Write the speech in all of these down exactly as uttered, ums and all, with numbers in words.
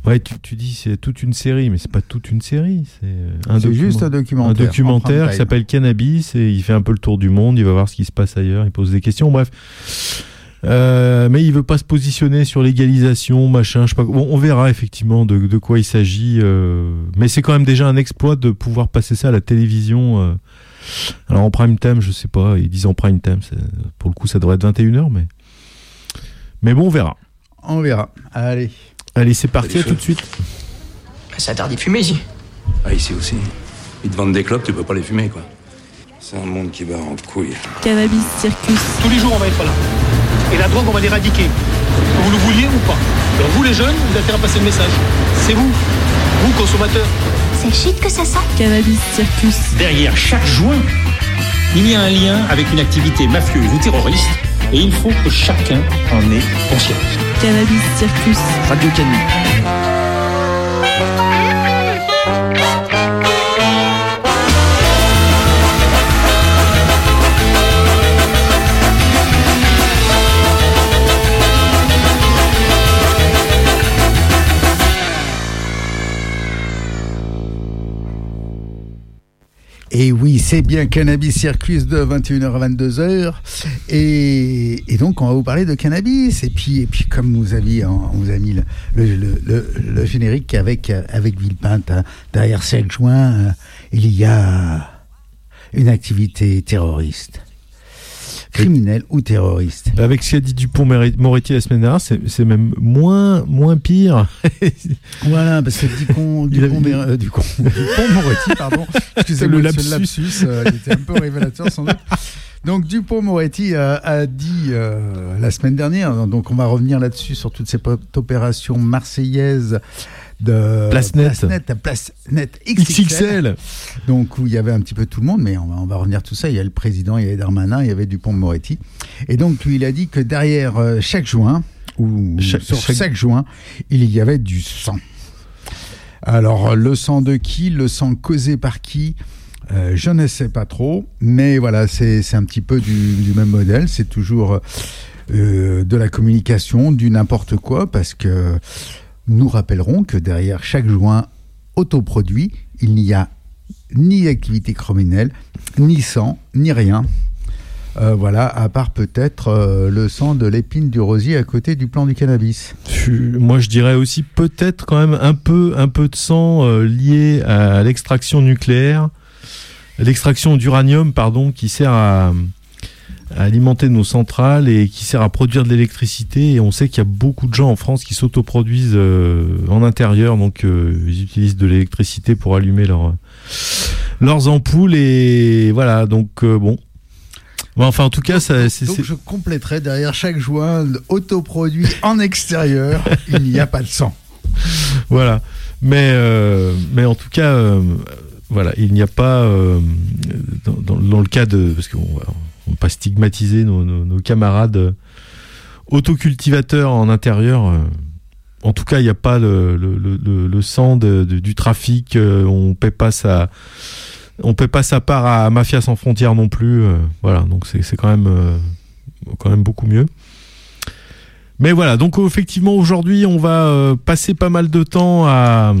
Ouais, tu, tu dis c'est toute une série, mais c'est pas toute une série. C'est, un c'est document- juste un documentaire. Un documentaire en qui s'appelle Cannabis et il fait un peu le tour du monde, il va voir ce qui se passe ailleurs, il pose des questions, bref. Euh, mais il veut pas se positionner sur l'égalisation, machin, je sais pas. Bon, on verra effectivement de, de quoi il s'agit. Euh, mais c'est quand même déjà un exploit de pouvoir passer ça à la télévision. Euh. Alors en prime time, je sais pas, ils disent en prime time, c'est, pour le coup ça devrait être vingt et une heures, mais mais bon, on verra. On verra. Allez. Allez, c'est parti, à tout de suite. C'est interdit de fumer ici. Ah, ici aussi. Ils te vendent des clopes, tu peux pas les fumer, quoi. C'est un monde qui bat en couille. Cannabis Circus. Tous les jours, on va être là. Et la drogue, on va l'éradiquer. Que vous le vouliez ou pas. Alors vous, les jeunes, vous avez intérêt à passer le message. C'est vous, vous, consommateurs. C'est shit que ça sent. Cannabis Circus. Derrière chaque joint, il y a un lien avec une activité mafieuse ou terroriste, et il faut que chacun en ait conscience. Cannabis Circus. Radio Canu. Et oui, c'est bien Cannabis Circus de vingt et une heures à vingt-deux heures. Et, et donc, on va vous parler de cannabis. Et puis, et puis comme vous aviez, on vous a mis le, le, le, le, le générique avec, avec Villepinte, hein, derrière chaque joint, euh, il y a une activité terroriste. Criminel ou terroriste. Avec ce qu'a dit Dupond-Moretti la semaine dernière, c'est, c'est même moins, moins pire. Voilà, parce que Dupond, Dupond, euh, Dupond, Dupond-Moretti, pardon, excusez-moi, le lapsus, ce lapsus euh, il était un peu révélateur sans doute. Donc Dupond-Moretti a, a dit euh, la semaine dernière, donc on va revenir là-dessus sur toutes ces opérations marseillaises de PlaceNet, PlaceNet, PlaceNet X X L, X X L, donc où il y avait un petit peu tout le monde, mais on va, on va revenir tout ça. Il y a le président, il y avait Darmanin, il y avait Dupond-Moretti, et donc lui il a dit que derrière euh, chaque joint ou chaque, sur chaque... chaque joint, il y avait du sang. Alors le sang de qui, le sang causé par qui? Euh, je ne sais pas trop, mais voilà, c'est, c'est un petit peu du, du même modèle. C'est toujours euh, de la communication, du n'importe quoi, parce que nous rappellerons que derrière chaque joint autoproduit, il n'y a ni activité criminelle, ni sang, ni rien. Euh, voilà, à part peut-être euh, le sang de l'épine du rosier à côté du plant du cannabis. Moi, je dirais aussi peut-être quand même un peu, un peu de sang euh, lié à l'extraction nucléaire, l'extraction d'uranium, pardon, qui sert à, à alimenter nos centrales et qui sert à produire de l'électricité. Et on sait qu'il y a beaucoup de gens en France qui s'autoproduisent euh, en intérieur, donc euh, ils utilisent de l'électricité pour allumer leur, leurs ampoules. Et voilà, donc euh, bon. Bon, enfin, en tout cas, ça, c'est, donc c'est... je compléterai derrière chaque joint autoproduit en extérieur, il n'y a pas de sang. Voilà, mais euh, mais en tout cas, euh, voilà, il n'y a pas euh, dans, dans, dans le cas de, parce qu'on va, on va pas stigmatiser nos, nos, nos camarades euh, autocultivateurs en intérieur. Euh, en tout cas, il n'y a pas le, le, le, le sang de, de, du trafic. Euh, on paie pas sa On paie pas sa part à Mafia sans frontières non plus, euh, voilà, donc c'est, c'est quand même, euh, quand même beaucoup mieux. Mais voilà, donc effectivement aujourd'hui on va euh, passer pas mal de temps à,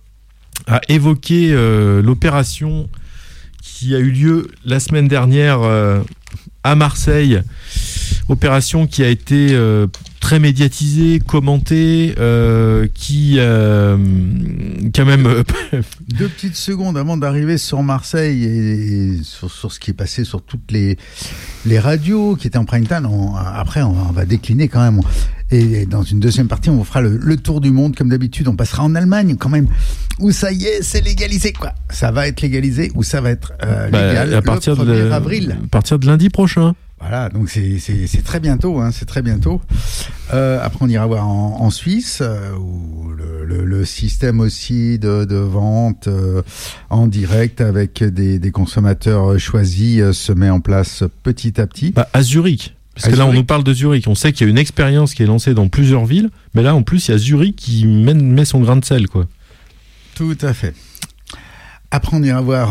à évoquer euh, l'opération qui a eu lieu la semaine dernière euh, à Marseille, opération qui a été euh, très médiatisée, commentée, euh, qui, euh, quand même... Euh, Deux petites secondes avant d'arriver sur Marseille et sur, sur ce qui est passé sur toutes les, les radios qui étaient en prime time. On, après, on va, on va décliner quand même. Et dans une deuxième partie, on vous fera le, le tour du monde comme d'habitude. On passera en Allemagne quand même, où ça y est, c'est légalisé, quoi. Ça va être légalisé ou ça va être euh, légal bah, à partir le premier de, avril. À partir de lundi prochain. Voilà, donc c'est, c'est, c'est très bientôt, hein, c'est très bientôt. Euh, après, on ira voir en, en Suisse, euh, où le, le, le système aussi de, de vente euh, en direct avec des, des consommateurs choisis euh, se met en place petit à petit. Bah, à Zurich. Parce à que là, Zurich. on nous parle de Zurich. On sait qu'il y a une expérience qui est lancée dans plusieurs villes, mais là, en plus, il y a Zurich qui met, met son grain de sel, quoi. Tout à fait. Après, on ira voir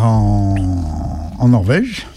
en, en Norvège.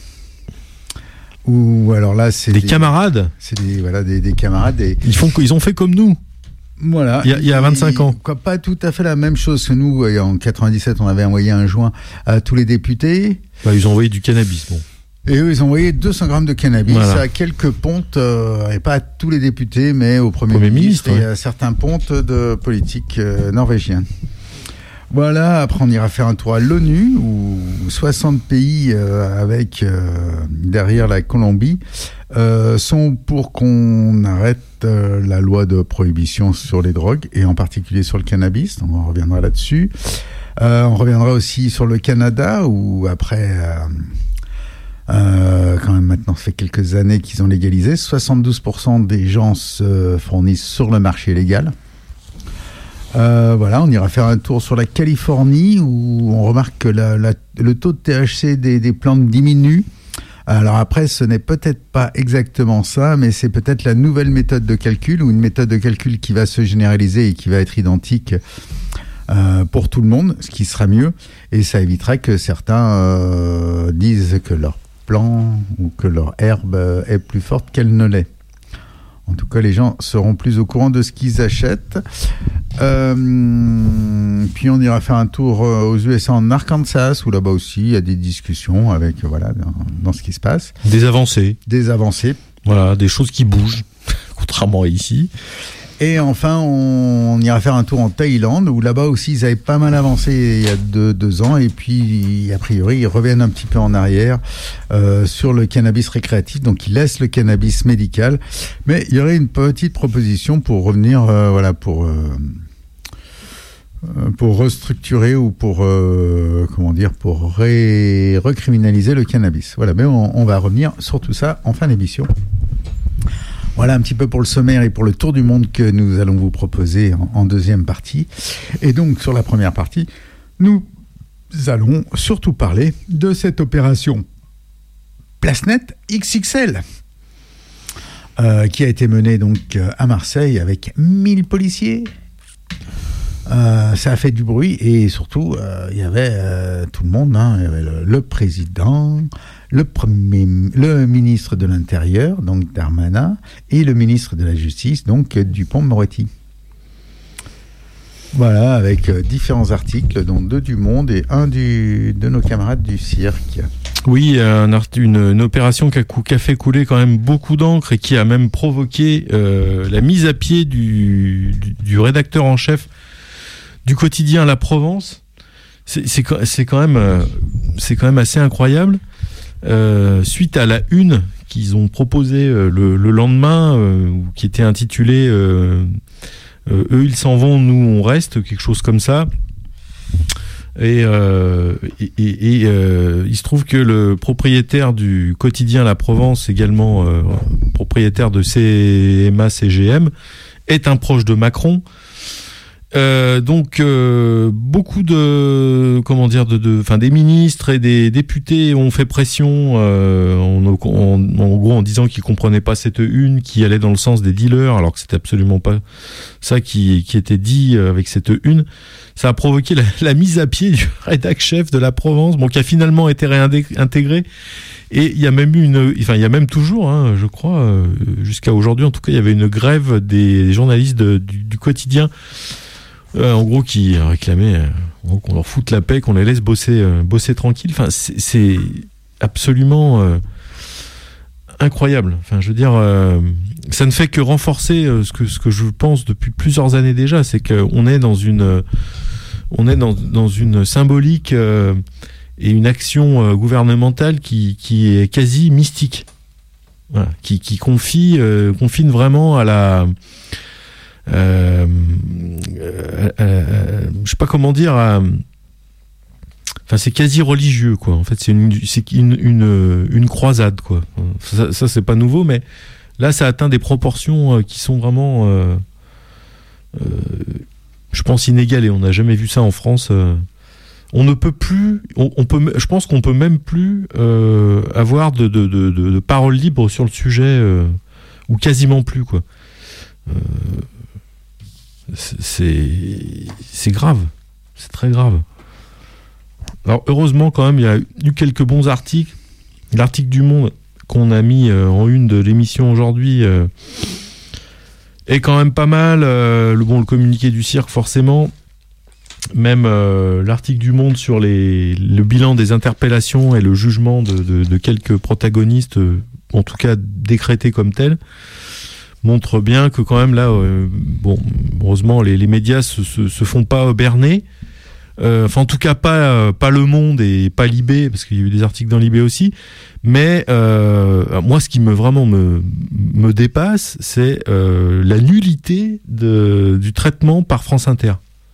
Ou alors là, c'est des, des camarades. C'est des voilà des, des camarades. Des... Ils font, ils ont fait comme nous. Voilà. Il y a, il y a vingt-cinq ans. Quoi, pas tout à fait la même chose que nous. En quatre-vingt-dix-sept, on avait envoyé un joint à tous les députés. Bah, ils ont envoyé du cannabis, bon. Et eux, ils ont envoyé deux cents grammes de cannabis Voilà. à quelques pontes, euh, et pas à tous les députés, mais au Premier, Premier ministre, ministre, et ouais. à certains pontes de politique euh, norvégienne. Voilà, après on ira faire un tour à l'ONU, où soixante pays euh, avec euh, derrière la Colombie euh, sont pour qu'on arrête euh, la loi de prohibition sur les drogues, et en particulier sur le cannabis, donc on reviendra là-dessus. Euh, on reviendra aussi sur le Canada, où après... Euh, Euh, quand même maintenant, ça fait quelques années qu'ils ont légalisé. soixante-douze pour cent des gens se fournissent sur le marché légal. Euh, voilà, on ira faire un tour sur la Californie où on remarque que la, la, le taux de T H C des, des plantes diminue. Alors après, ce n'est peut-être pas exactement ça, mais c'est peut-être la nouvelle méthode de calcul ou une méthode de calcul qui va se généraliser et qui va être identique euh, pour tout le monde, ce qui sera mieux. Et ça évitera que certains euh, disent que leur plan ou que leur herbe est plus forte qu'elle ne l'est. En tout cas, les gens seront plus au courant de ce qu'ils achètent. Euh, puis on ira faire un tour aux U S A en Arkansas, où là-bas aussi il y a des discussions avec voilà dans, dans ce qui se passe. Des avancées. Des avancées. Voilà, des choses qui bougent, contrairement à ici. Et enfin, on, on ira faire un tour en Thaïlande, où là-bas aussi, ils avaient pas mal avancé il y a deux, deux ans. Et puis, a priori, ils reviennent un petit peu en arrière euh, sur le cannabis récréatif. Donc, ils laissent le cannabis médical. Mais il y aurait une petite proposition pour revenir, euh, voilà, pour... Euh, pour restructurer ou pour euh, comment dire pour ré- recriminaliser le cannabis. Voilà, mais on, on va revenir sur tout ça en fin d'émission. Voilà un petit peu pour le sommaire et pour le tour du monde que nous allons vous proposer en, en deuxième partie. Et donc sur la première partie, nous allons surtout parler de cette opération PlaceNet X X L euh, qui a été menée donc à Marseille avec mille policiers. Euh, ça a fait du bruit et surtout euh, il y avait euh, tout le monde, hein. Il y avait le, le président, le premier, le ministre de l'Intérieur, donc Darmanin, et le ministre de la Justice, donc Dupond-Moretti. Voilà, avec euh, différents articles, dont deux du Monde et un du, de nos camarades du cirque. Oui, un art- une, une opération qui a, cou- qui a fait couler quand même beaucoup d'encre et qui a même provoqué euh, la mise à pied du, du, du rédacteur en chef du quotidien La Provence. C'est, c'est, c'est, quand même, euh, c'est quand même assez incroyable. Euh, suite à la une qu'ils ont proposée euh, le, le lendemain, euh, qui était intitulée euh, euh, « Eux, ils s'en vont, nous, on reste », quelque chose comme ça. Et, euh, et, et, et euh, il se trouve que le propriétaire du quotidien La Provence, également euh, propriétaire de C M A C G M, est un proche de Macron. Euh, donc euh, beaucoup de comment dire de, de enfin des ministres et des députés ont fait pression euh, en, en, en gros en disant qu'ils comprenaient pas cette une qui allait dans le sens des dealers alors que c'était absolument pas ça qui qui était dit avec cette une. Ça a provoqué la, la mise à pied du rédac chef de La Provence, bon qui a finalement été réintégré. Et il y a même eu une, enfin il y a même toujours, hein, je crois, euh, jusqu'à aujourd'hui en tout cas, il y avait une grève des journalistes de, du, du quotidien. Euh, en gros, qui réclamaient euh, en gros, qu'on leur foute la paix, qu'on les laisse bosser, euh, bosser tranquille. Enfin, c'est, c'est absolument euh, incroyable. Enfin, je veux dire, euh, ça ne fait que renforcer euh, ce que ce que je pense depuis plusieurs années déjà, c'est qu'on est dans une, euh, on est dans dans une symbolique euh, et une action euh, gouvernementale qui qui est quasi mystique, voilà, qui qui confie euh, confine vraiment à la Euh, euh, euh, je sais pas comment dire. Euh, enfin, c'est quasi religieux, quoi. En fait, c'est une, c'est une, une, une croisade, quoi. Ça, ça, c'est pas nouveau, mais là, ça atteint des proportions euh, qui sont vraiment, euh, euh, je pense, inégalées. On n'a jamais vu ça en France. Euh, on ne peut plus. On, on peut. Je pense qu'on peut même plus euh, avoir de, de, de, de, de parole libre sur le sujet, euh, ou quasiment plus, quoi. Euh, C'est, c'est grave, c'est très grave. Alors heureusement quand même, il y a eu quelques bons articles. L'article du Monde qu'on a mis en une de l'émission aujourd'hui est quand même pas mal. Euh, le bon, le communiqué du cirque, forcément. Même euh, l'article du Monde sur les, le bilan des interpellations et le jugement de, de, de quelques protagonistes, euh, en tout cas décrétés comme tels, montre bien que quand même là, euh, bon, heureusement, les, les médias se, se, se font pas berner. Euh, enfin, en tout cas, pas euh, pas Le Monde et pas Libé, parce qu'il y a eu des articles dans Libé aussi. Mais euh, moi, ce qui me vraiment me me dépasse, c'est euh, la nullité de, du traitement par France Inter.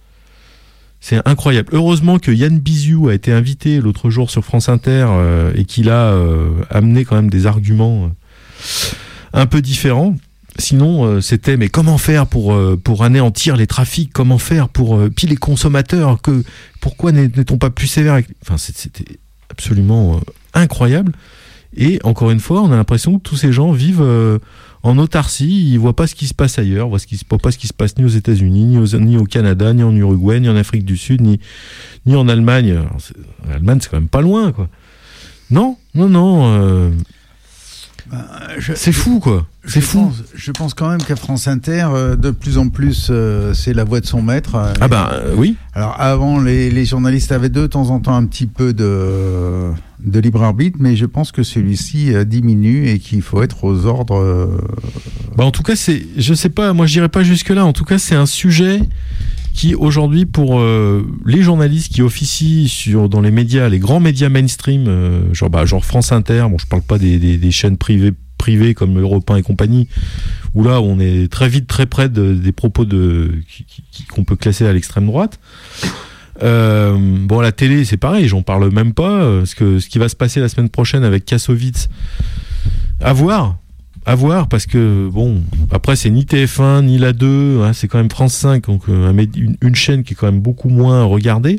C'est incroyable. Heureusement que Yann Biziou a été invité l'autre jour sur France Inter euh, et qu'il a euh, amené quand même des arguments euh, un peu différents. Sinon, euh, c'était mais comment faire pour euh, pour anéantir les trafics, comment faire pour euh, puis les consommateurs, que pourquoi n'est-on pas plus sévère avec... Enfin, c'était absolument euh, incroyable. Et encore une fois, on a l'impression que tous ces gens vivent euh, en autarcie, ils voient pas ce qui se passe ailleurs, ils voient, ce qui, voient pas ce qui se passe ni aux États-Unis, ni, aux, ni au Canada, ni en Uruguay, ni en Afrique du Sud, ni, ni en Allemagne. Alors, l'Allemagne, c'est quand même pas loin, quoi. Non, non, non. Euh, ben, je, c'est fou, quoi. C'est je fou. Pense, je pense quand même qu'à France Inter, euh, de plus en plus, euh, c'est la voix de son maître. Euh, ah ben euh, oui. Alors avant, les, les journalistes avaient de temps en temps un petit peu de, de libre arbitre, mais je pense que celui-ci euh, diminue et qu'il faut être aux ordres. Euh... Bah en tout cas, c'est, je sais pas, moi je dirais pas jusque là. En tout cas, c'est un sujet qui aujourd'hui pour euh, les journalistes qui officient sur dans les médias, les grands médias mainstream, euh, genre bah genre France Inter. Bon, je parle pas des des, des chaînes privées. privés comme Europe un et compagnie, où là on est très vite très près de, des propos de, qui, qui, qu'on peut classer à l'extrême droite. Euh, bon, la télé c'est pareil, j'en parle même pas, parce que ce qui va se passer la semaine prochaine avec Kassovitz, à voir, à voir, parce que bon, après c'est ni T F un ni la deux, hein, c'est quand même France cinq, donc euh, une, une chaîne qui est quand même beaucoup moins regardée.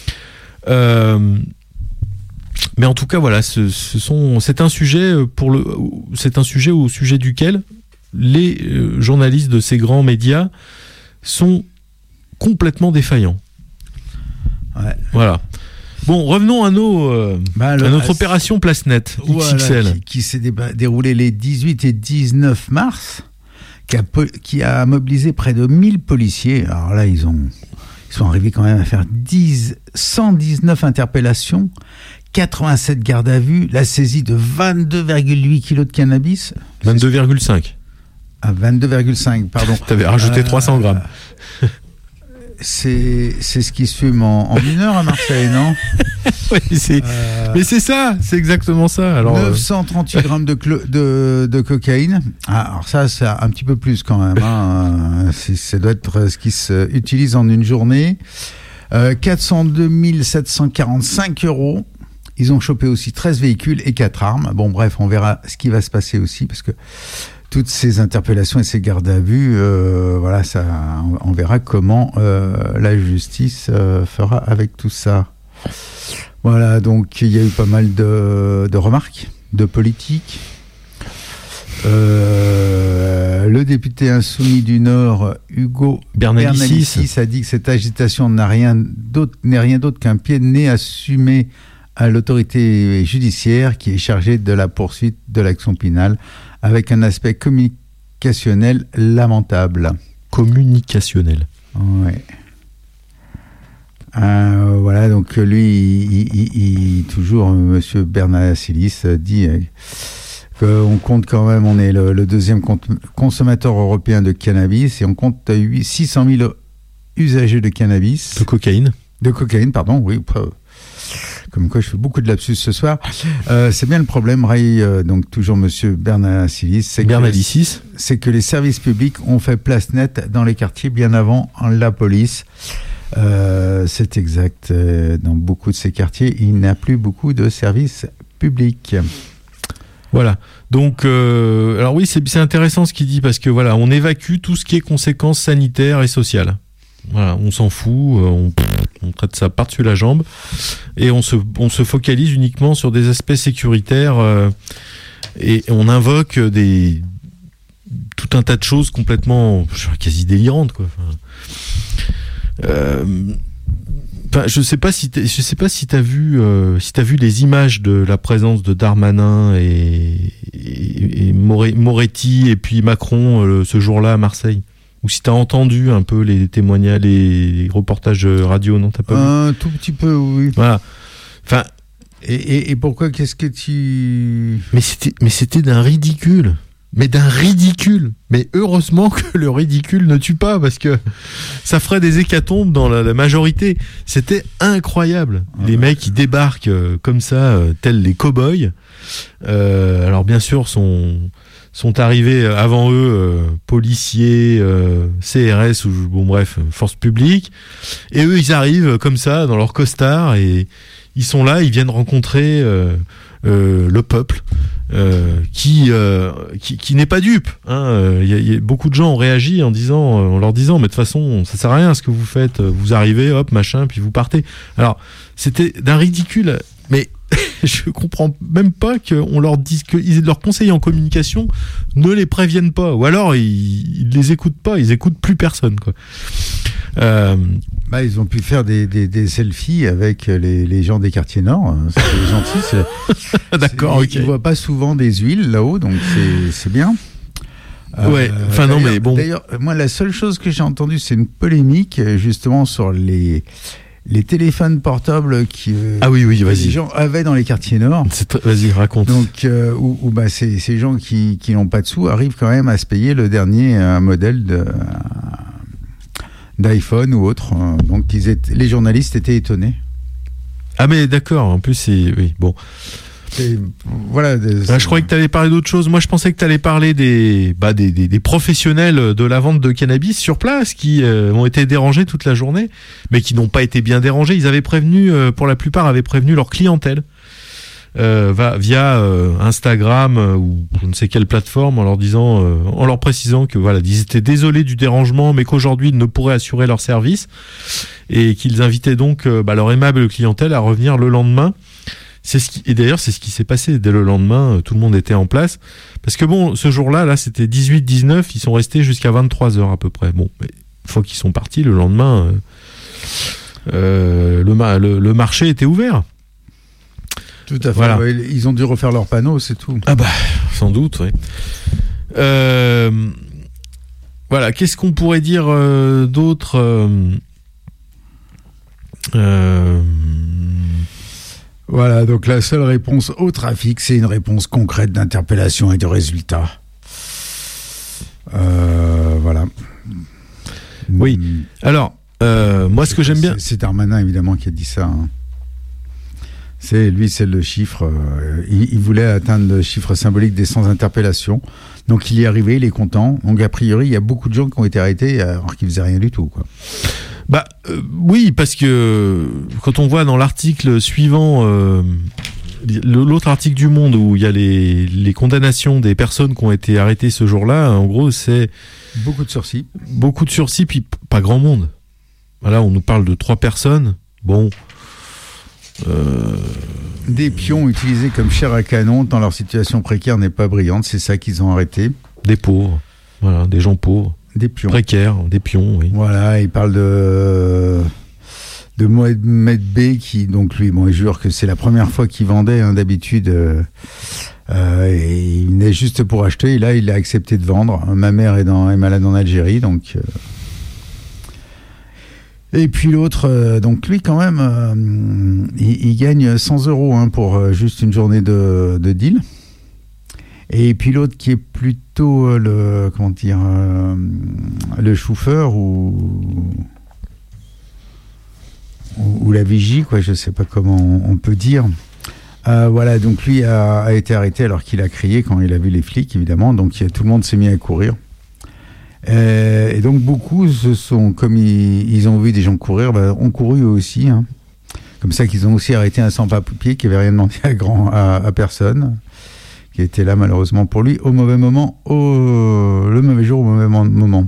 Euh, Mais en tout cas, voilà, ce, ce sont, c'est un sujet pour le, c'est un sujet au sujet duquel les euh, journalistes de ces grands médias sont complètement défaillants. Ouais. Voilà. Bon, revenons à nos, euh, bah, le, à notre opération Place Nette voilà, X X L, qui, qui s'est déba- déroulée les dix-huit et dix-neuf mars, qui a, qui a mobilisé près de mille policiers. Alors là, ils ont, ils sont arrivés quand même à faire dix, cent dix-neuf interpellations. quatre-vingt-sept gardes à vue, la saisie de vingt-deux virgule huit kilos de cannabis. vingt-deux virgule cinq. Ah, vingt-deux virgule cinq, pardon. T'avais rajouté euh, trois cents grammes. C'est, c'est ce qui se fume en, en une heure à Marseille, non? Oui, c'est, euh, mais c'est ça, c'est exactement ça. Alors, neuf cent trente-huit grammes de, clo- de, de cocaïne. Ah, alors ça, c'est un petit peu plus quand même. Hein. C'est, ça doit être ce qui s'utilise en une journée. Euh, quatre cent deux mille sept cent quarante-cinq euros. Ils ont chopé aussi treize véhicules et quatre armes. Bon, bref, on verra ce qui va se passer aussi, parce que toutes ces interpellations et ces gardes à vue, euh, voilà, ça, on verra comment euh, la justice euh, fera avec tout ça. Voilà, donc il y a eu pas mal de, de remarques, de politiques. Euh, le député insoumis du Nord, Hugo Bernalicis, a dit que cette agitation n'a rien d'autre, n'est rien d'autre qu'un pied de nez assumé à l'autorité judiciaire qui est chargée de la poursuite de l'action pénale avec un aspect communicationnel lamentable. Communicationnel. Oui. Euh, voilà, donc lui, il, il, il, toujours, Monsieur Bernalicis dit qu'on compte quand même, on est le, le deuxième consommateur européen de cannabis et on compte six cent mille usagers de cannabis. De cocaïne. De cocaïne, pardon, oui. Comme quoi je fais beaucoup de lapsus ce soir. Euh, c'est bien le problème, Ray, euh, donc toujours Monsieur Bernalicis, c'est Bernalicis. que, c'est que les services publics ont fait place nette dans les quartiers bien avant la police. Euh, c'est exact. Euh, dans beaucoup de ces quartiers, il n'y a plus beaucoup de services publics. Voilà. Donc, euh, alors oui, c'est, c'est intéressant ce qu'il dit parce que voilà, on évacue tout ce qui est conséquences sanitaires et sociales. Voilà, on s'en fout, on, on traite ça par-dessus la jambe et on se, on se focalise uniquement sur des aspects sécuritaires euh, et on invoque des tout un tas de choses complètement, quasi délirantes, quoi. Enfin, euh, enfin, je sais pas si je sais pas si t'as vu euh, si t'as vu les images de la présence de Darmanin et, et, et Moretti et puis Macron euh, ce jour-là à Marseille. Ou si t'as entendu un peu les témoignages, les, les reportages radio, non, t'as pas Un vu tout petit peu, oui. Voilà. Enfin. Et, et, et pourquoi, qu'est-ce que tu... Mais c'était, mais c'était d'un ridicule. Mais d'un ridicule. Mais heureusement que le ridicule ne tue pas, parce que ça ferait des hécatombes dans la, la majorité. C'était incroyable. Ah les ouais. mecs qui débarquent euh, comme ça, euh, tels les cow-boys. Euh, alors bien sûr, sont, sont arrivés avant eux euh, policiers, euh, C R S, ou bon bref, force publique. Et eux, ils arrivent comme ça dans leur costard et ils sont là, ils viennent rencontrer euh, euh, le peuple euh, qui, euh, qui qui n'est pas dupe. Hein. Y a, y a, beaucoup de gens ont réagi en disant, en leur disant, mais de toute façon, ça sert à rien ce que vous faites. Vous arrivez, hop, machin, puis vous partez. Alors, c'était d'un ridicule, mais je comprends même pas qu'on leur dise que leurs conseillers en communication ne les préviennent pas, ou alors ils, ils les écoutent pas, ils écoutent plus personne, quoi. Euh, bah, ils ont pu faire des, des, des selfies avec les, les gens des quartiers nord. C'était gentil. C'est, D'accord, c'est, ok. Ils voient pas souvent des huiles là-haut, donc c'est, c'est bien. Ouais, euh, enfin non, mais bon. D'ailleurs, moi, la seule chose que j'ai entendue, c'est une polémique justement sur les les téléphones portables qui euh, ah oui oui vas-y. les gens avaient dans les quartiers nord. C'est, vas-y, raconte. Donc euh, où, où bah ces ces gens qui qui n'ont pas de sous arrivent quand même à se payer le dernier euh, modèle de euh, d'iPhone ou autre. Donc ils étaient, les journalistes étaient étonnés. Ah mais d'accord, en plus c'est... Oui, bon. Et voilà. Des... Ah, je croyais que tu allais parler d'autre chose. Moi je pensais que tu allais parler des, bah, des, des, des professionnels de la vente de cannabis sur place qui euh, ont été dérangés toute la journée, mais qui n'ont pas été bien dérangés. Ils avaient prévenu, euh, pour la plupart, avaient prévenu leur clientèle. Euh, va, via euh, Instagram euh, ou je ne sais quelle plateforme en leur disant, euh, en leur précisant que voilà, ils étaient désolés du dérangement, mais qu'aujourd'hui ils ne pourraient assurer leur service et qu'ils invitaient donc euh, bah, leur aimable clientèle à revenir le lendemain. C'est ce qui, et d'ailleurs c'est ce qui s'est passé dès le lendemain. Euh, tout le monde était en place parce que bon, ce jour-là, là, c'était dix-huit dix-neuf, ils sont restés jusqu'à vingt-trois heures à peu près. Bon, mais une fois qu'ils sont partis le lendemain, euh, euh, le, ma- le, le marché était ouvert. Tout à fait. Voilà. Ouais, ils ont dû refaire leurs panneaux, c'est tout. Ah bah, sans doute, oui. Euh, voilà, qu'est-ce qu'on pourrait dire euh, d'autre euh, euh... Voilà, donc la seule réponse au trafic, c'est une réponse concrète d'interpellation et de résultat. Euh, voilà. Oui. Alors, euh, moi, ce que j'aime bien... C'est, c'est Darmanin, évidemment, qui a dit ça. Hein. C'est, lui, c'est le chiffre. Euh, il, il voulait atteindre le chiffre symbolique des cent interpellations. Donc, il y est arrivé, il est content. Donc, a priori, il y a beaucoup de gens qui ont été arrêtés alors qu'ils faisaient rien du tout, quoi. Bah, euh, oui, parce que quand on voit dans l'article suivant, euh, l'autre article du Monde où il y a les, les condamnations des personnes qui ont été arrêtées ce jour-là, en gros, c'est... Beaucoup de sursis. Beaucoup de sursis, puis pas grand monde. Voilà, on nous parle de trois personnes. Bon... Euh... Des pions utilisés comme chair à canon tant leur situation précaire n'est pas brillante, c'est ça qu'ils ont arrêté. Des pauvres, voilà, des gens pauvres. Des pions. Précaires, des pions, oui. Voilà, il parle de de Mohamed B qui, donc lui, bon, il jure que c'est la première fois qu'il vendait, hein, d'habitude, euh, euh, et il venait juste pour acheter, et là, il a accepté de vendre. Ma mère est, dans, est malade en Algérie, donc... Euh, et puis l'autre, euh, donc lui quand même, euh, il, il gagne cent euros hein, pour euh, juste une journée de, de deal. Et puis l'autre qui est plutôt euh, le, comment dire, euh, le chauffeur ou, ou, ou la vigie, quoi, je sais pas comment on, on peut dire. Euh, voilà, donc lui a, a été arrêté alors qu'il a crié quand il a vu les flics, évidemment. Donc tout le monde s'est mis à courir. Euh, et donc beaucoup se sont, comme ils, ils ont vu des gens courir, bah, ont couru eux aussi. Hein. Comme ça qu'ils ont aussi arrêté un sans-papier qui avait rien demandé à, grand, à, à personne, qui était là malheureusement pour lui au mauvais moment, au, le mauvais jour au mauvais moment.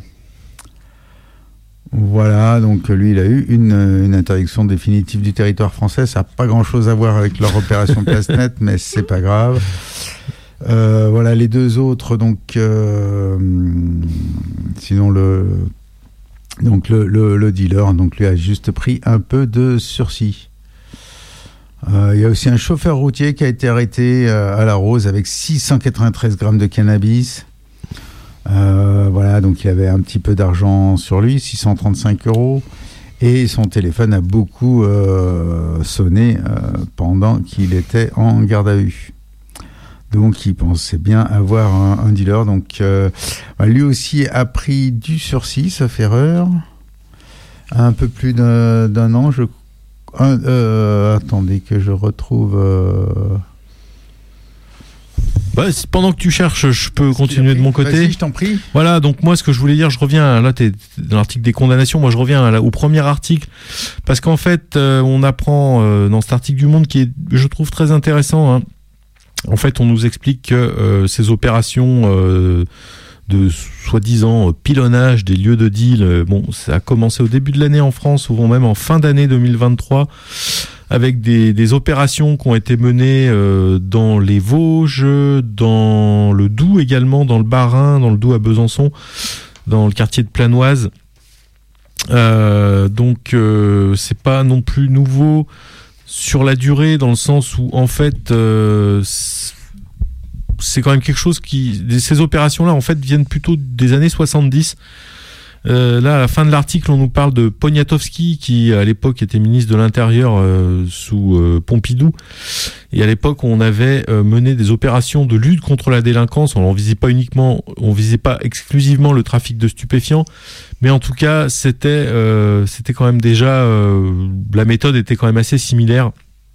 Voilà, donc lui il a eu une, une interdiction définitive du territoire français. Ça n'a pas grand-chose à voir avec leur opération Casse-Net, mais c'est pas grave. Euh, voilà les deux autres, donc euh, sinon le donc le, le, le dealer, donc lui a juste pris un peu de sursis. Euh, il y a aussi un chauffeur routier qui a été arrêté euh, à La Rose avec six cent quatre-vingt-treize grammes de cannabis. Euh, voilà, donc il avait un petit peu d'argent sur lui, six cent trente-cinq euros. Et son téléphone a beaucoup euh, sonné euh, pendant qu'il était en garde à vue. Donc il pensait bien avoir un, un dealer. Donc euh, lui aussi a pris du sursis, sauf erreur. Un peu plus d'un, d'un an, je Un, euh, attendez que je retrouve. Euh... Bah, pendant que tu cherches, je peux continuer de mon côté. Vas-y, je t'en prie. Voilà, donc moi, ce que je voulais dire, je reviens là, t'es dans l'article des condamnations. Moi, je reviens là, au premier article parce qu'en fait, euh, on apprend euh, dans cet article du Monde qui est, je trouve, très intéressant. Hein. En fait, on nous explique que euh, ces opérations euh, de soi-disant pilonnage des lieux de deal. Bon, ça a commencé au début de l'année en France, ou même en fin d'année deux mille vingt-trois, avec des, des opérations qui ont été menées euh, dans les Vosges, dans le Doubs également, dans le Bas-Rhin, dans le Doubs à Besançon, dans le quartier de Planoise. Euh, donc, euh, c'est pas non plus nouveau sur la durée, dans le sens où, en fait, euh, c'est quand même quelque chose qui... Ces opérations-là, en fait, viennent plutôt des années soixante-dix. Euh, là, à la fin de l'article, on nous parle de Poniatowski, qui, à l'époque, était ministre de l'Intérieur euh, sous euh, Pompidou. Et à l'époque, on avait euh, mené des opérations de lutte contre la délinquance. On ne visait pas uniquement, on visait pas exclusivement le trafic de stupéfiants, mais en tout cas, c'était, euh, c'était quand même déjà... Euh, la méthode était quand même assez similaire.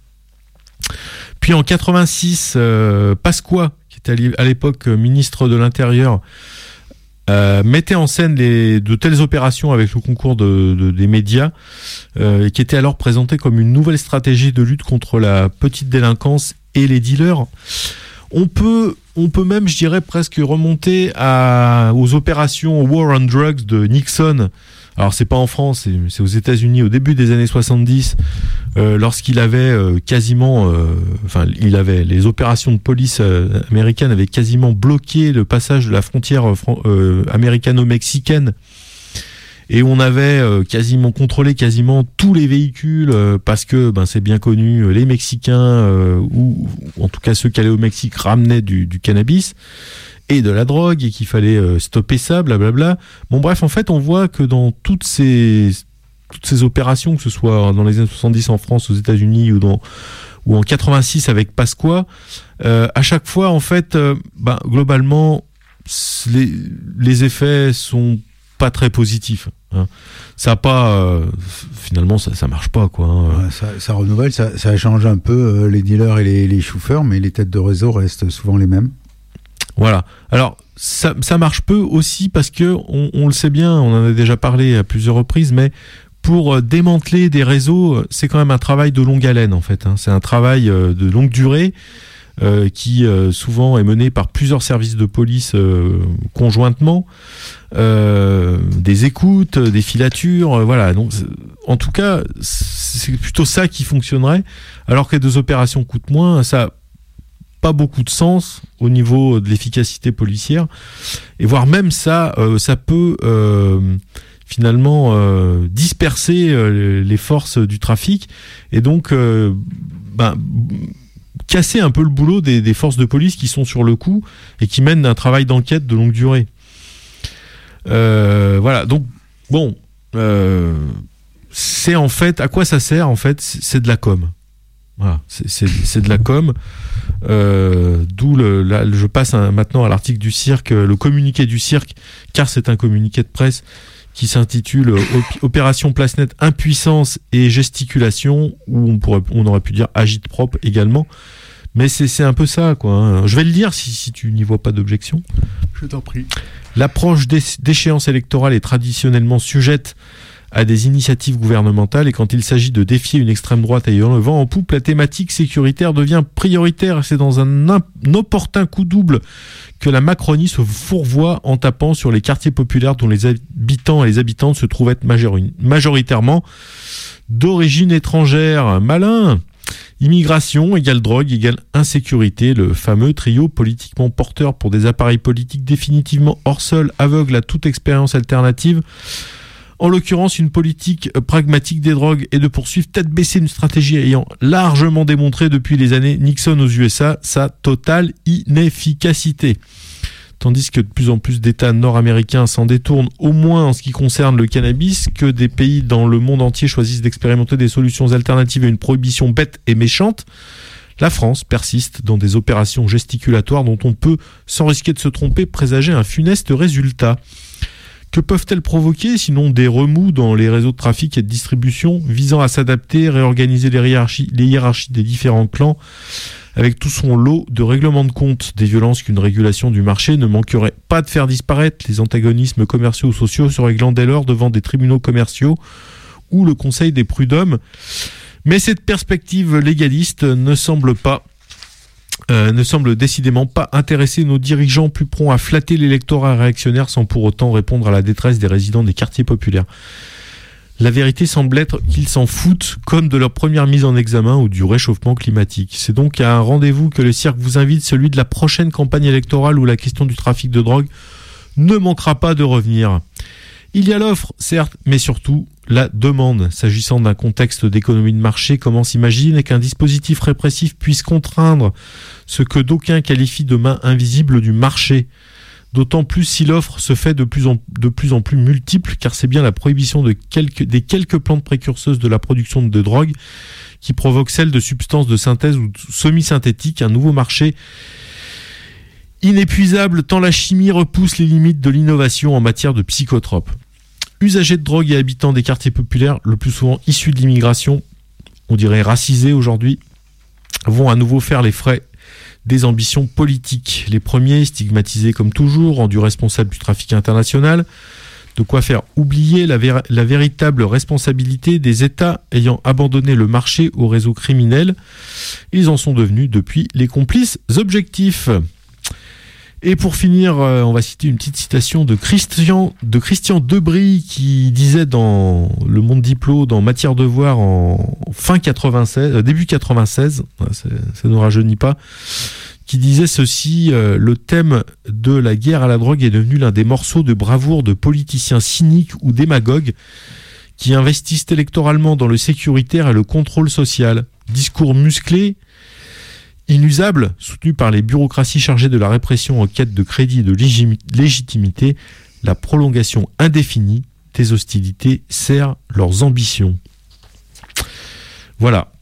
Puis en quatre-vingt-six, euh, Pasqua, qui était à l'époque ministre de l'Intérieur, euh, mettait en scène les, de telles opérations avec le concours de, de, des médias, euh, qui était alors présenté comme une nouvelle stratégie de lutte contre la petite délinquance et les dealers. On peut, on peut même, je dirais, presque remonter à, aux opérations War on Drugs de Nixon. Alors c'est pas en France, c'est, c'est aux États-Unis au début des années soixante-dix, euh, lorsqu'il avait euh, quasiment, euh, enfin il avait les opérations de police euh, américaines avaient quasiment bloqué le passage de la frontière euh, fran- euh, américano-mexicaine, et on avait euh, quasiment contrôlé quasiment tous les véhicules euh, parce que ben c'est bien connu, les Mexicains euh, ou en tout cas ceux qui allaient au Mexique ramenaient du, du cannabis et de la drogue, et qu'il fallait euh, stopper ça, blablabla. Bon bref, en fait, on voit que dans toutes ces toutes ces opérations, que ce soit dans les années soixante-dix en France, aux États-Unis, ou dans ou en quatre-vingt-six avec Pasqua, euh, à chaque fois, en fait, euh, bah, globalement, les les effets sont pas très positifs. Hein. Ça a pas, euh, finalement, ça ça marche pas, quoi. Hein. Ouais, ça, ça renouvelle, ça, ça change un peu euh, les dealers et les, les chauffeurs, mais les têtes de réseau restent souvent les mêmes. Voilà. Alors ça, ça marche peu aussi parce que on, on le sait bien, on en a déjà parlé à plusieurs reprises, mais pour démanteler des réseaux, c'est quand même un travail de longue haleine en fait. Hein. C'est un travail de longue durée euh, qui euh, souvent est mené par plusieurs services de police euh, conjointement, euh, des écoutes, des filatures, euh, voilà. Donc en tout cas, c'est plutôt ça qui fonctionnerait, alors que les deux opérations coûtent moins. Ça pas beaucoup de sens au niveau de l'efficacité policière, et voire même ça euh, ça peut euh, finalement euh, disperser euh, les forces du trafic, et donc euh, ben, casser un peu le boulot des, des forces de police qui sont sur le coup et qui mènent un travail d'enquête de longue durée. Euh, voilà, donc bon, euh, c'est en fait, à quoi ça sert en fait, c'est, c'est de la com. Voilà, c'est, c'est, c'est de la com. Euh, d'où le, là, je passe un, maintenant à l'article du cirque, le communiqué du cirque, car c'est un communiqué de presse qui s'intitule Op- Opération Place Nette, impuissance et gesticulation, où on pourrait, on aurait pu dire agite propre également. Mais c'est, c'est un peu ça, quoi. Hein. Je vais le dire si, si tu n'y vois pas d'objection. Je t'en prie. L'approche d'é- d'échéance électorale est traditionnellement sujette à des initiatives gouvernementales, et quand il s'agit de défier une extrême droite ayant le vent en poupe, la thématique sécuritaire devient prioritaire. C'est dans un opportun coup double que la Macronie se fourvoie en tapant sur les quartiers populaires dont les habitants et les habitantes se trouvent être majori- majoritairement d'origine étrangère. Malin. Immigration égale drogue égale insécurité, le fameux trio politiquement porteur pour des appareils politiques définitivement hors sol, aveugles à toute expérience alternative. en l'occurrence une politique pragmatique des drogues et de poursuivre tête baissée une stratégie ayant largement démontré depuis les années Nixon aux U S A sa totale inefficacité. Tandis que de plus en plus d'États nord-américains s'en détournent, au moins en ce qui concerne le cannabis, que des pays dans le monde entier choisissent d'expérimenter des solutions alternatives à une prohibition bête et méchante, la France persiste dans des opérations gesticulatoires dont on peut, sans risquer de se tromper, présager un funeste résultat. Que peuvent-elles provoquer, sinon des remous dans les réseaux de trafic et de distribution visant à s'adapter, réorganiser les hiérarchies, les hiérarchies des différents clans, avec tout son lot de règlements de compte, des violences qu'une régulation du marché ne manquerait pas de faire disparaître, les antagonismes commerciaux ou sociaux se réglant dès lors devant des tribunaux commerciaux ou le conseil des prud'hommes. Mais cette perspective légaliste ne semble pas, euh, ne semble décidément pas intéresser nos dirigeants plus prompts à flatter l'électorat réactionnaire sans pour autant répondre à la détresse des résidents des quartiers populaires. La vérité semble être qu'ils s'en foutent comme de leur première mise en examen ou du réchauffement climatique. C'est donc à un rendez-vous que le cirque vous invite, celui de la prochaine campagne électorale où la question du trafic de drogue ne manquera pas de revenir. Il y a l'offre, certes, mais surtout la demande. S'agissant d'un contexte d'économie de marché, comment s'imaginer qu'un dispositif répressif puisse contraindre ce que d'aucuns qualifient de main invisible du marché ? D'autant plus si l'offre se fait de plus en, de plus en plus multiple, car c'est bien la prohibition de quelques, des quelques plantes précurseuses de la production de drogue qui provoque celle de substances de synthèse ou semi-synthétiques, un nouveau marché inépuisable tant la chimie repousse les limites de l'innovation en matière de psychotropes. Usagers de drogue et habitants des quartiers populaires, le plus souvent issus de l'immigration, on dirait racisés aujourd'hui, vont à nouveau faire les frais des ambitions politiques. Les premiers, stigmatisés comme toujours, rendus responsables du trafic international, de quoi faire oublier la, vér- la véritable responsabilité des États ayant abandonné le marché au réseau criminel. Ils en sont devenus depuis les complices objectifs. Et pour finir, euh, on va citer une petite citation de Christian, de Christian Debris qui disait dans Le Monde Diplo, dans Matière Devoir en fin quatre-vingt-seize, euh, début quatre-vingt-seize, ça ne nous rajeunit pas, qui disait ceci, euh, le thème de la guerre à la drogue est devenu l'un des morceaux de bravoure de politiciens cyniques ou démagogues qui investissent électoralement dans le sécuritaire et le contrôle social. Discours musclé, inusable, soutenu par les bureaucraties chargées de la répression en quête de crédit et de légimi- légitimité, la prolongation indéfinie des hostilités sert leurs ambitions. Voilà.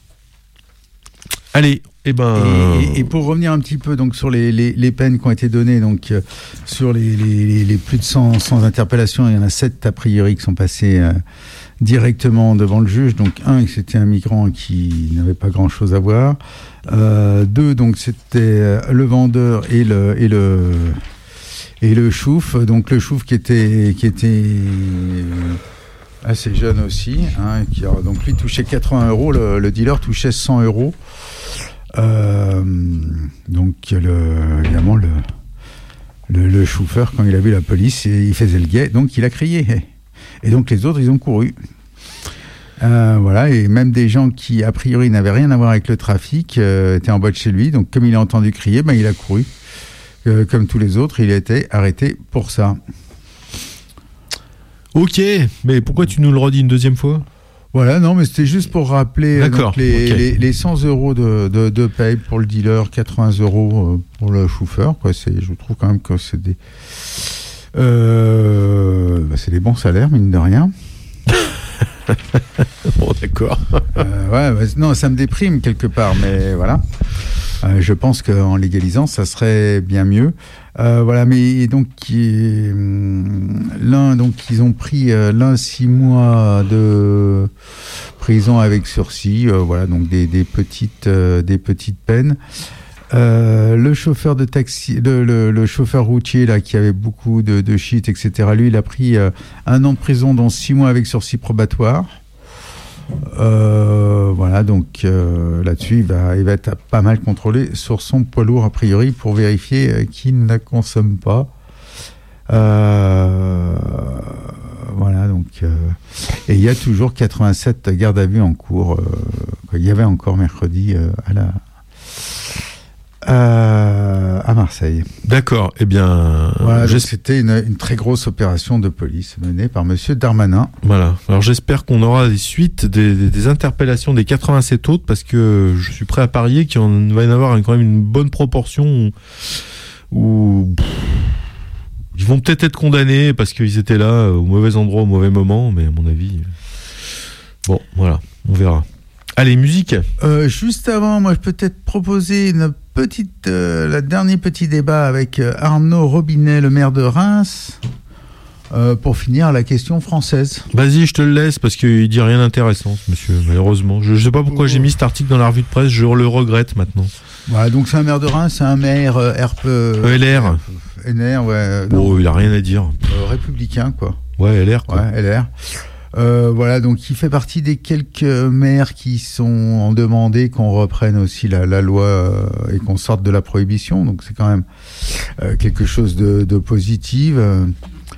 Allez, eh ben... Et, et, et pour revenir un petit peu donc sur les, les, les peines qui ont été données, donc euh, sur les, les, les plus de cent, cent interpellations, il y en a sept a priori qui sont passées euh, directement devant le juge. Donc un, c'était un migrant qui n'avait pas grand-chose à voir. Euh, deux, donc c'était le vendeur et le et le et le chouf. Donc le chouf qui était qui était assez jeune aussi, hein, qui a, donc lui touchait quatre-vingts euros, le, le dealer touchait cent euros. Euh, donc le, évidemment le, le le chauffeur, quand il a vu la police, il faisait le guet, donc il a crié. Et donc les autres, ils ont couru. Euh, voilà, et même des gens qui a priori n'avaient rien à voir avec le trafic euh, étaient en bas de chez lui, donc comme il a entendu crier, ben il a couru. Euh, comme tous les autres, il a été arrêté pour ça. Ok, mais pourquoi tu nous le redis une deuxième fois ? Voilà, non, mais c'était juste pour rappeler D'accord, donc, les, okay. les, les cent euros de, de, de paye pour le dealer, quatre-vingts euros pour le chauffeur, quoi. C'est, je trouve quand même que c'est des, euh, bah c'est des bons salaires, mine de rien. Bon, d'accord. euh, ouais, ouais, non, ça me déprime quelque part, mais voilà. Euh, je pense qu'en légalisant, ça serait bien mieux. Euh, voilà, mais donc qui, hum, l'un, donc ils ont pris euh, l'un six mois de prison avec sursis. Euh, voilà, donc des, des petites, euh, des petites peines. Euh, le chauffeur de taxi, le, le, le chauffeur routier là qui avait beaucoup de, de shit, et cetera. Lui, il a pris euh, un an de prison, dont six mois avec sursis probatoire. Euh, voilà, donc euh, là-dessus, il va, il va être pas mal contrôlé sur son poids lourd a priori pour vérifier euh, qu'il ne la consomme pas. Euh, voilà, donc euh, et il y a toujours quatre-vingt-sept gardes à vue en cours. Euh, il y avait encore mercredi euh, à la à, à Marseille. D'accord. Eh bien, voilà, donc j'espère... c'était une, une très grosse opération de police menée par Monsieur Darmanin. Voilà. Alors j'espère qu'on aura des suites, des, des, des interpellations des quatre-vingt-sept autres, parce que je suis prêt à parier qu'il va y en avoir quand même une bonne proportion où, où pff, ils vont peut-être être condamnés parce qu'ils étaient là au mauvais endroit au mauvais moment, mais à mon avis, bon, voilà, on verra. Allez, musique. Euh, juste avant, moi, je peux peut-être proposer une petite, euh, la dernier petit débat avec euh, Arnaud Robinet, le maire de Reims, euh, pour finir la question française. Vas-y, je te le laisse parce qu'il dit rien d'intéressant, ce monsieur, malheureusement. Je ne sais pas pourquoi oh. j'ai mis cet article dans la revue de presse, je le regrette maintenant. Voilà, donc c'est un maire de Reims, c'est un maire euh, R P... Euh, L R. L R, ouais. Non, oh, il a rien à dire. Euh, républicain, quoi. Ouais, L R, quoi. Ouais, L R. Euh, voilà, donc il fait partie des quelques maires qui sont demandés qu'on reprenne aussi la, la loi euh, et qu'on sorte de la prohibition. Donc c'est quand même euh, quelque chose de, de positif. Euh,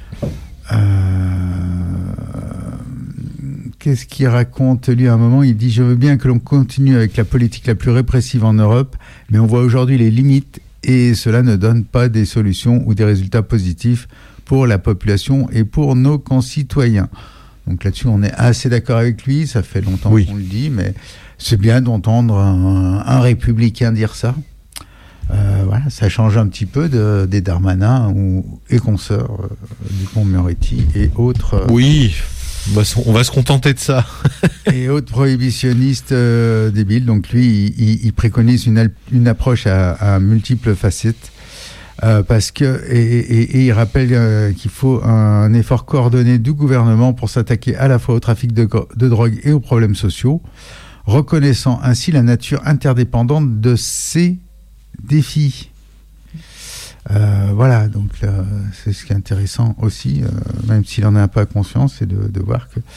qu'est-ce qu'il raconte lui à un moment? Il dit: je veux bien que l'on continue avec la politique la plus répressive en Europe, mais on voit aujourd'hui les limites et cela ne donne pas des solutions ou des résultats positifs pour la population et pour nos concitoyens. Donc là-dessus, on est assez d'accord avec lui. Ça fait longtemps oui. qu'on le dit, mais c'est bien d'entendre un, un républicain dire ça. Euh, voilà, ça change un petit peu de, des Darmanin ou, et consorts, euh, Dupond-Moretti et autres. Euh, oui, on va, on va se contenter de ça. et autres prohibitionnistes euh, débiles. Donc lui, il, il, il préconise une, une approche à, à multiples facettes. Euh, parce que et, et, et il rappelle euh, qu'il faut un effort coordonné du gouvernement pour s'attaquer à la fois au trafic de, de drogue et aux problèmes sociaux, reconnaissant ainsi la nature interdépendante de ces défis. Euh, voilà, donc là, c'est ce qui est intéressant aussi, euh, même s'il en a un peu conscience, c'est de, de voir que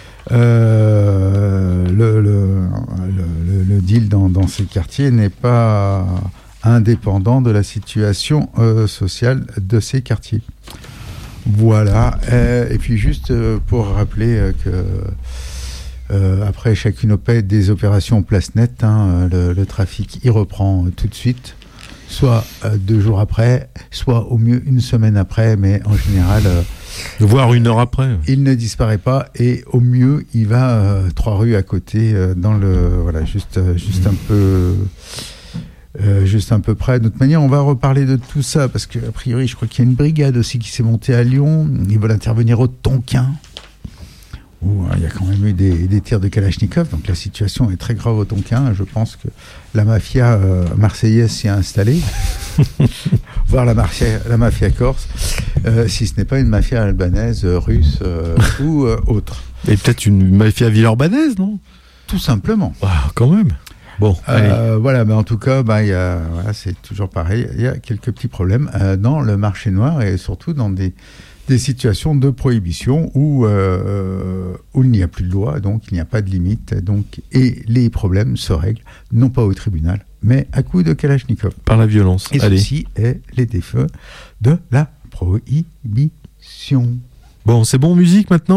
euh, le, le, le, le deal dans, dans ces quartiers n'est pas indépendant de la situation euh, sociale de ces quartiers. Voilà. Euh, et puis juste euh, pour rappeler euh, que euh, après chacune opé- des opérations place nette, hein, le, le trafic y reprend euh, tout de suite, soit euh, deux jours après, soit au mieux une semaine après, mais en général euh, voire une heure après. Il ne disparaît pas et au mieux il va euh, trois rues à côté euh, dans le voilà juste euh, juste mmh. un peu Euh, juste un peu près. De toute manière, on va reparler de tout ça parce qu'a priori, je crois qu'il y a une brigade aussi qui s'est montée à Lyon. Ils veulent intervenir au Tonkin où hein, il y a quand même eu des, des tirs de Kalachnikov. Donc la situation est très grave au Tonkin. Je pense que la mafia euh, marseillaise s'y est installée, voire la mafia, la mafia corse, euh, si ce n'est pas une mafia albanaise, russe euh, ou euh, autre. Et peut-être une mafia villeurbanaise, non? Tout simplement. Ah, quand même. Bon, euh, voilà, mais en tout cas, bah, y a, voilà, c'est toujours pareil. Il y a quelques petits problèmes euh, dans le marché noir et surtout dans des, des situations de prohibition où, euh, où il n'y a plus de loi, donc il n'y a pas de limite. Donc, et les problèmes se règlent, non pas au tribunal, mais à coups de Kalachnikov. Par la violence. Et Allez. ceci est les défauts de la prohibition. Bon, c'est bon, musique maintenant ?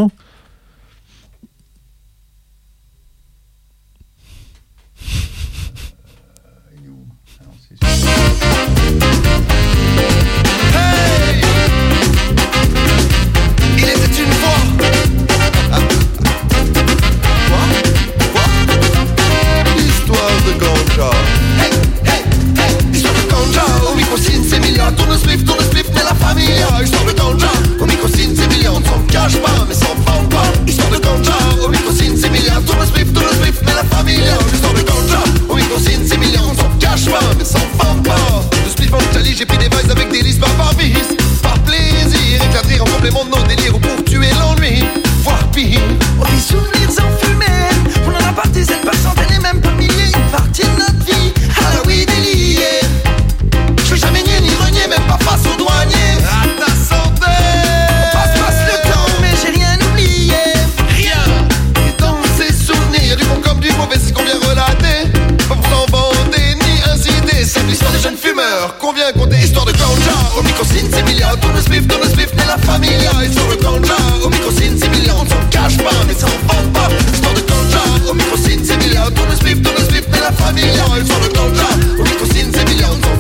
Tourne spliff, tourne spliff, mais la famille, histoire de ganja. Au microcine, c'est millions, on s'en cache pas, mais s'en vend pas. Histoire de ganja, au microcine, c'est millions. Tourne spliff, tourne spliff, mais la famille, histoire de ganja. Au microcine, c'est millions, on s'en cache pas, mais s'en vend pas. De spliff en Italie, j'ai pris des vibes avec des listes par par bis. Par plaisir, éclater en complément de nos délires ou pour tuer l'ennui. Voire pire, oh, des souvenirs enfumés. On en a pas des ailes par centaines et même par milliers. Une partie de notre vie, à la oui déliée. Je vais jamais nier ni renier, même pas face aux douaniers. À ta santé. On passe, passe le temps, mais j'ai rien oublié. Rien. Et dans ces souvenirs, du bon comme du mauvais, c'est ce qu'on vient relater. Pas pour s'en vanter ni inciter. C'est l'histoire des jeunes fumeurs qu'on vient compter. Histoire de ganja, au microcine, c'est milliards. Tourne le spliff, tourne le spliff, mais la familia. Histoire de ganja, au microcine, c'est milliards. On s'en cache pas, mais ça en vend pas. Histoire de ganja, au microcine, c'est milliards. Tourne le spliff, tourne le spliff, mais la familia. Histoire de ganja, au microcine, c'est milliards.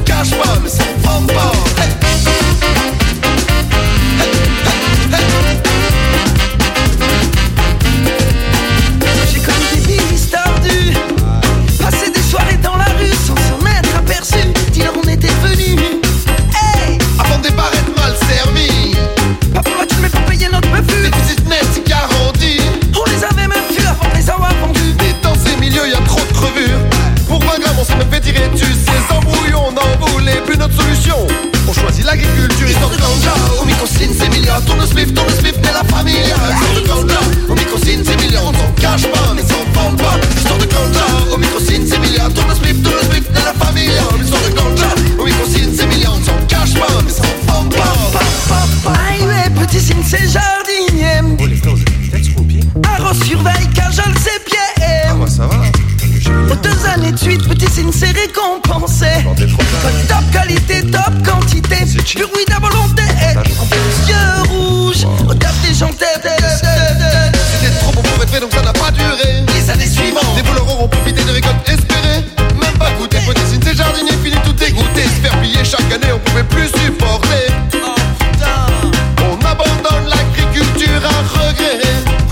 nicotine, c'est récompensé. Top qualité, top quantité, du bruit de la volonté. En plus, yeux rouges, regarde des gens tête. C'était trop beau pour être vrai, donc ça n'a pas duré. Les années suivantes, des voleurs auront profité de récoltes espérées. Même pas goûté, Ponticine, c'est jardinier, fini tout dégoûté. Se faire piller chaque année, on pouvait plus supporter. oh putain. On abandonne l'agriculture à regret.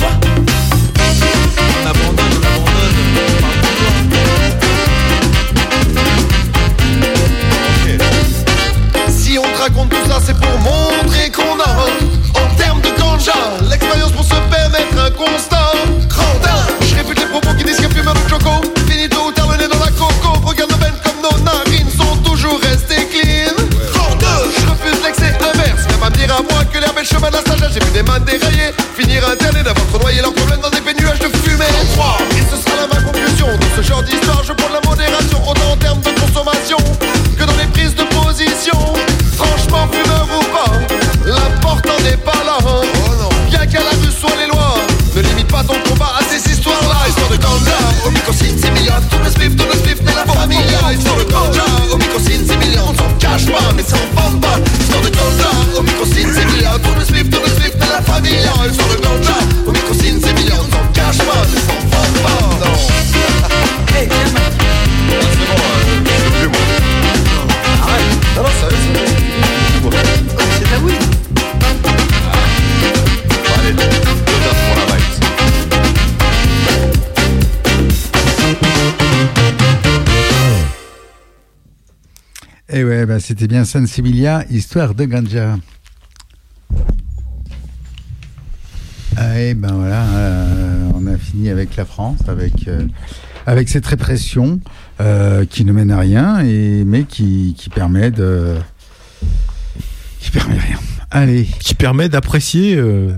On abandonne, on abandonne. Si on te raconte tout ça, c'est pour montrer qu'on a, en termes de ganja, l'expérience pour se permettre un constat. Grandin, je répète les propos qui disent qu'un fumeur de choco finit tôt ou tard le nez dans la coco. Regarde nos veines comme nos narines sont toujours restées clean. Grandin, je refuse l'excès inverse. Viens pas me dire à moi que l'herbe est le chemin de la sagesse. J'ai vu des man dérailler, finir interné d'avoir trop noyé leurs problèmes dans des nuages de fumée. Et ce sera là ma conclusion. Dans ce genre d'histoire, je prends de la modération, autant en termes de consommation que dans les prises de position. Franchement, fumeur ou pas, l'important n'est pas là. Oh non. Bien qu'à la rue soient les lois, ne limite pas ton combat à ces histoires-là. Histoire de ganja, au mycocine, c'est milliard. Tout le spliff, tout le spliff, n'est la familia. Histoire de ganja, au mycocine, c'est milliard. On s'en cache pas, mais ça en vend pas. Histoire de ganja, au mycocine, c'est milliard. Tout le spliff, tout le spliff, n'est la familia. Histoire de ganja, au mycocine, c'est milliard. On s'en cache pas, mais ça en vend pas. Non. Hey, viens, man. Ah, c'est bon, hein, je peux plus, moi. Arrête. Non, non, sérieux, c'est bon. C'est de la weed. Allez, deux tasses pour la vibe. Et ouais, bah, c'était bien Sensibilia, histoire de ganja. Ah, et ben voilà, euh, on a fini avec la France, avec, euh, avec cette répression euh, qui ne mène à rien, et, mais qui, qui permet de... qui permet rien. Allez. Qui permet d'apprécier euh,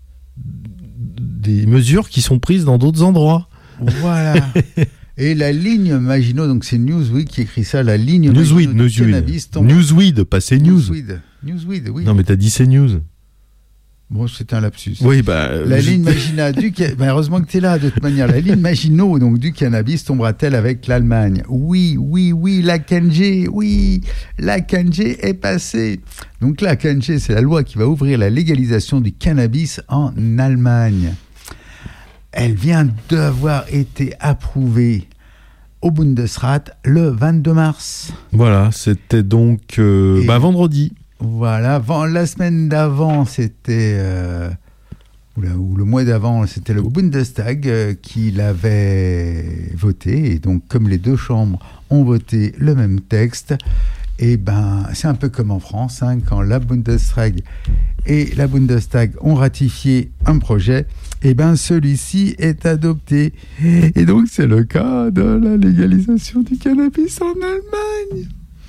des mesures qui sont prises dans d'autres endroits. Voilà. Et la ligne Maginot, donc c'est Newsweek qui écrit ça, la ligne Newsweek, Maginot du cannabis tombe- Newsweek, pas c'est news. Newsweed, Newsweed, oui. Non mais t'as dit c'est news. Bon, c'est un lapsus. Oui, bah. La je- ligne Maginot du ca- ben, heureusement que tu es là, de toute manière. La ligne Maginot, donc du cannabis, tombera-t-elle avec l'Allemagne? Oui, oui, oui, la K N G, oui, la K N G est passée. Donc la K N G, c'est la loi qui va ouvrir la légalisation du cannabis en Allemagne. Elle vient d'avoir été approuvée au Bundesrat le vingt-deux mars. Voilà, c'était donc euh, Et- bah, vendredi. Voilà, avant- la semaine d'avant, c'était... euh, ou, la- ou le mois d'avant, c'était le Bundestag euh, qui l'avait voté. Et donc, comme les deux chambres ont voté le même texte, et ben, c'est un peu comme en France, hein, quand la Bundestag et la Bundestag ont ratifié un projet, et ben celui-ci est adopté. Et donc, c'est le cas de la légalisation du cannabis en Allemagne.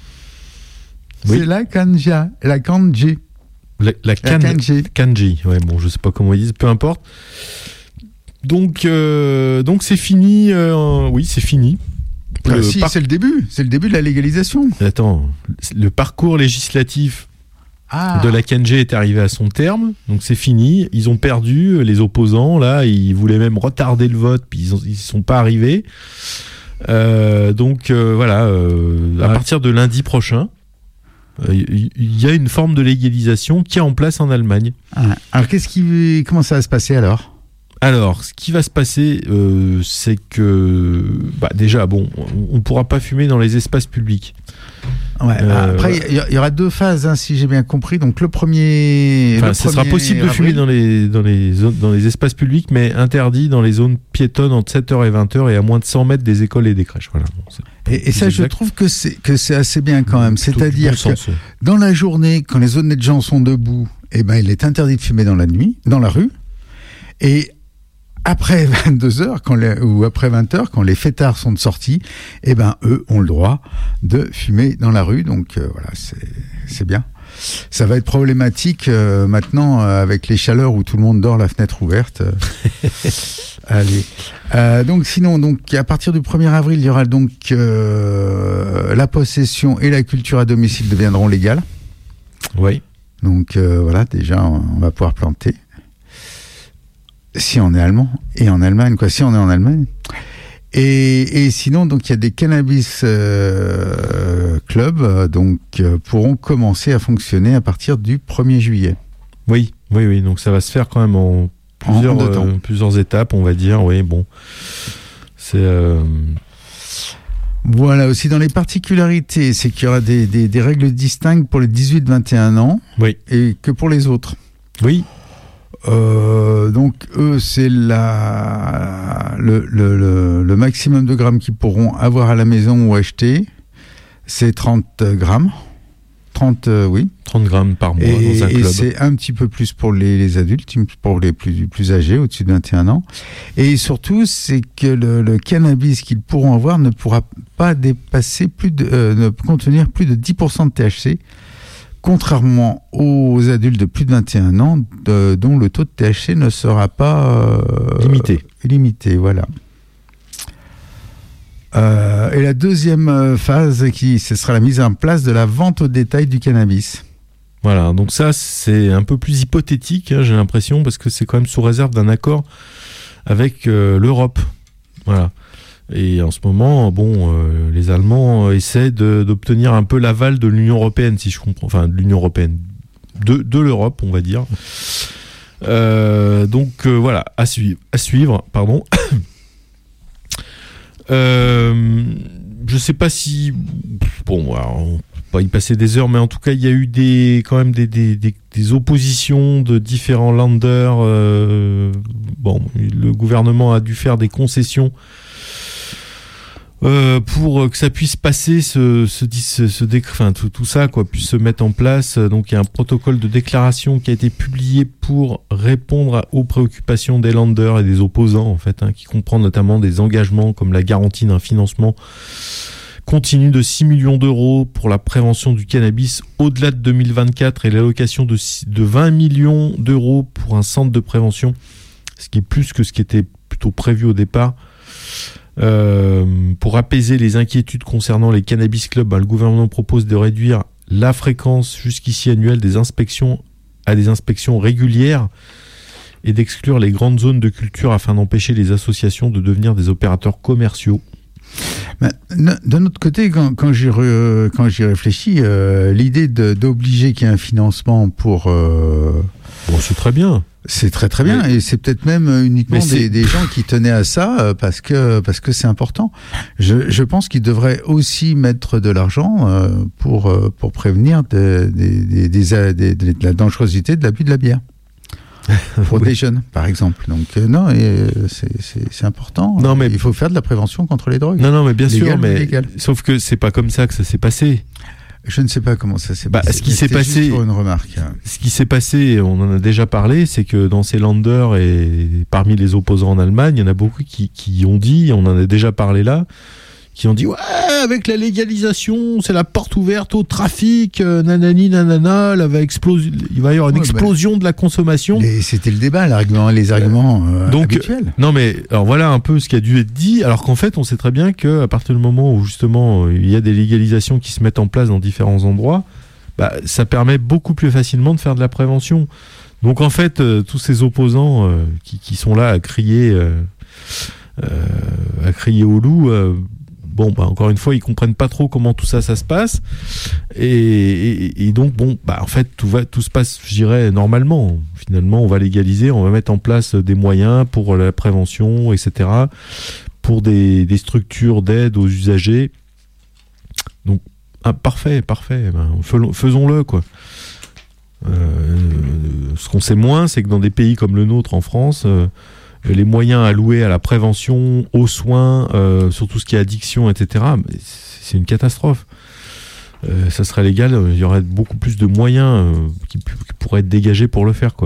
Oui. C'est la Kanja, la Kanji. La, la, can- kanji. kanji. Ouais, bon, je sais pas comment ils disent, peu importe. Donc, euh, donc c'est fini. euh, oui, c'est fini. Ah, Le si, par- c'est le début, c'est le début de la légalisation. Attends, le parcours législatif Ah, de la Kanji est arrivé à son terme, donc c'est fini. Ils ont perdu, les opposants, là, ils voulaient même retarder le vote, puis ils ne sont pas arrivés. Euh, donc euh, voilà, euh, à Ouais. partir de lundi prochain, il euh, y, y a une forme de légalisation qui est en place en Allemagne. ah. Alors, qu'est-ce qui, comment ça va se passer alors? Alors, ce qui va se passer, euh, c'est que bah, déjà, bon, on ne pourra pas fumer dans les espaces publics. Ouais, Euh, après, il y, y aura deux phases, hein, si j'ai bien compris. Donc, le premier. Enfin, le ce sera premier possible de fumer avril. dans les, dans, les zones, dans les espaces publics, mais interdit dans les zones piétonnes entre sept heures et vingt heures et à moins de cent mètres des écoles et des crèches. Voilà. Bon, c'est Et, et ça, plus je exact. trouve que c'est, que c'est assez bien quand même. Plutôt C'est-à-dire du bon que sens, ouais. dans la journée, quand les honnêtes gens sont debout, eh ben, il est interdit de fumer dans la nuit, dans la rue. Et après vingt-deux heures, quand les, ou après vingt heures, quand les fêtards sont de sortie, eh ben, eux ont le droit de fumer dans la rue. Donc, euh, voilà, c'est, c'est bien. Ça va être problématique euh, maintenant euh, avec les chaleurs où tout le monde dort la fenêtre ouverte. Allez. Euh, donc sinon, donc à partir du premier avril, il y aura donc euh, la possession et la culture à domicile deviendront légales. Oui. Donc euh, voilà, déjà on va pouvoir planter. Si on est allemand et en Allemagne, quoi. Si on est en Allemagne. Et, et sinon, donc il y a des cannabis euh, clubs, euh, donc euh, pourront commencer à fonctionner à partir du premier juillet. Oui, oui, oui. Donc ça va se faire quand même en plusieurs, En deux temps. euh, plusieurs étapes, on va dire. Oui, bon, c'est. Euh... Voilà, aussi dans les particularités, c'est qu'il y aura des, des, des règles distinctes pour les dix-huit vingt et un ans, Oui. et que pour les autres. Oui. Euh, donc eux, c'est la le, le, le, le maximum de grammes qu'ils pourront avoir à la maison ou acheter, c'est trente grammes. trente, euh, oui. trente grammes par mois Et, dans un et club. c'est un petit peu plus pour les, les adultes, pour les plus, plus âgés, au-dessus de vingt et un ans. Et surtout, c'est que le, le cannabis qu'ils pourront avoir ne pourra pas dépasser plus de, euh, ne contenir plus de dix pour cent de T H C, contrairement aux adultes de plus de vingt et un ans, de, dont le taux de T H C ne sera pas euh, Limité. Limité, voilà. Euh, et la deuxième phase, qui, ce sera la mise en place de la vente au détail du cannabis. Voilà, donc ça, c'est un peu plus hypothétique, hein, j'ai l'impression, parce que c'est quand même sous réserve d'un accord avec euh, l'Europe. Voilà. Et en ce moment, bon, euh, les Allemands essaient de, d'obtenir un peu l'aval de l'Union européenne, si je comprends, enfin de l'Union européenne, de, de l'Europe, on va dire. Euh, donc euh, voilà, à suivre, à suivre, pardon. euh, je sais pas si, bon, alors, on peut pas y passer des heures, mais en tout cas, il y a eu des, quand même des, des, des, des oppositions de différents Länder. Euh, bon, le gouvernement a dû faire des concessions. Euh, pour que ça puisse passer, ce, ce, ce, ce décret, enfin tout, tout ça quoi, puisse se mettre en place. Donc il y a un protocole de déclaration qui a été publié pour répondre à, aux préoccupations des Länder et des opposants en fait, hein, qui comprend notamment des engagements comme la garantie d'un financement continu de six millions d'euros pour la prévention du cannabis au-delà de deux mille vingt-quatre et l'allocation de, de vingt millions d'euros pour un centre de prévention, ce qui est plus que ce qui était plutôt prévu au départ. Euh, pour apaiser les inquiétudes concernant les cannabis clubs, ben, le gouvernement propose de réduire la fréquence jusqu'ici annuelle des inspections à des inspections régulières et d'exclure les grandes zones de culture afin d'empêcher les associations de devenir des opérateurs commerciaux. Ben, d'un autre côté, quand, quand, j'y, re, quand j'y réfléchis, euh, l'idée de, d'obliger qu'il y ait un financement pour... Euh, bon, c'est très bien. C'est très très bien, mais, et c'est peut-être même uniquement des, des gens qui tenaient à ça parce que parce que c'est important. Je, je pense qu'ils devraient aussi mettre de l'argent euh, pour pour prévenir de, de, de, de, de, de, de la dangerosité de l'abus de la bière pour oui. des jeunes, par exemple. Donc euh, non, et, euh, c'est, c'est c'est important. Non, mais il faut faire de la prévention contre les drogues. Non non, mais bien légal, sûr, mais légal. Sauf que c'est pas comme ça que ça s'est passé. Je ne sais pas comment ça s'est bah, passé. Ce qui s'est passé, pour une remarque. Ce qui s'est passé, on en a déjà parlé, c'est que dans ces Länder et parmi les opposants en Allemagne, il y en a beaucoup qui, qui ont dit, on en a déjà parlé là, qui ont dit ouais, avec la légalisation, c'est la porte ouverte au trafic, euh, nanani nanana, là va exploser, il va y avoir une ouais, explosion bah, de la consommation. Et c'était le débat, l'argument, les arguments euh, Donc, habituels. Non mais alors voilà un peu ce qui a dû être dit, alors qu'en fait on sait très bien que à partir du moment où justement il y a des légalisations qui se mettent en place dans différents endroits, bah, ça permet beaucoup plus facilement de faire de la prévention. Donc en fait euh, tous ces opposants euh, qui, qui sont là à crier, euh, euh, à crier au loup. Euh, Bon, bah, encore une fois, ils comprennent pas trop comment tout ça, ça se passe. Et, et, et donc, bon, bah, en fait, tout va, tout se passe, je dirais, normalement. Finalement, on va légaliser, on va mettre en place des moyens pour la prévention, et cetera, pour des, des structures d'aide aux usagers. Donc, ah, parfait, parfait. Ben, faisons-le, quoi. Euh, ce qu'on sait moins, c'est que dans des pays comme le nôtre, en France, euh, les moyens alloués à la prévention, aux soins, euh, sur tout ce qui est addiction, et cetera, c'est une catastrophe. Euh, ça serait légal, il y aurait beaucoup plus de moyens euh, qui, qui pourraient être dégagés pour le faire, quoi.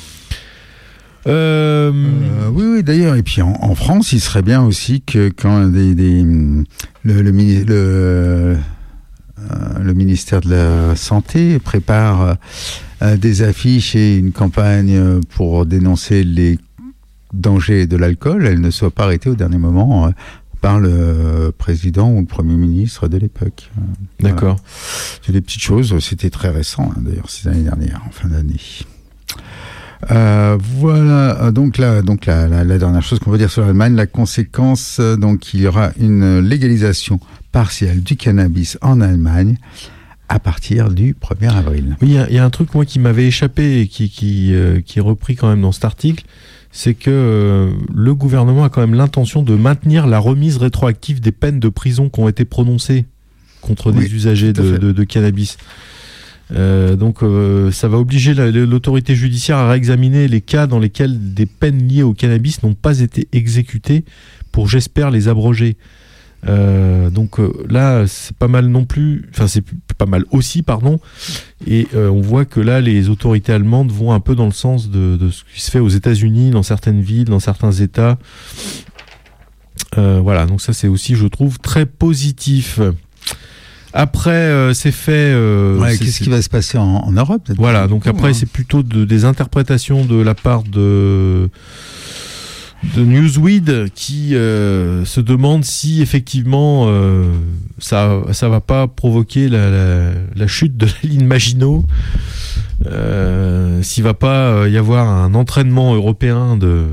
Euh... Euh, oui, oui, d'ailleurs, et puis en, en France, il serait bien aussi que quand des, des, le, le, le, euh, le ministère de la Santé prépare euh, des affiches et une campagne pour dénoncer les danger de l'alcool, elle ne soit pas arrêtée au dernier moment euh, par le président ou le premier ministre de l'époque. Euh, D'accord. Voilà. C'est des petites choses, c'était très récent, hein, d'ailleurs, c'est l'année dernière, en fin d'année. Euh, voilà, donc, la, donc la, la, la dernière chose qu'on veut dire sur l'Allemagne, la conséquence, donc il y aura une légalisation partielle du cannabis en Allemagne à partir du premier avril. Oui, il y, y a un truc moi qui m'avait échappé et qui, qui, euh, qui est repris quand même dans cet article, c'est que euh, le gouvernement a quand même l'intention de maintenir la remise rétroactive des peines de prison qui ont été prononcées contre oui, des usagers de, de, de cannabis. Euh, donc euh, ça va obliger la, l'autorité judiciaire à réexaminer les cas dans lesquels des peines liées au cannabis n'ont pas été exécutées pour, j'espère, les abroger. Euh, donc euh, là c'est pas mal non plus, enfin c'est pas mal aussi pardon, et euh, on voit que là les autorités allemandes vont un peu dans le sens de, de ce qui se fait aux États-Unis, dans certaines villes, dans certains États. Euh, voilà, donc ça c'est aussi, je trouve, très positif. Après euh, c'est fait. Euh, ouais, c'est, qu'est-ce c'est... qui va se passer en, en Europe? Voilà, donc après hein. c'est plutôt de, des interprétations de la part de. de Newsweek qui euh, se demande si effectivement euh, ça ça va pas provoquer la, la, la chute de la ligne Maginot, euh, s'il va pas y avoir un entraînement européen de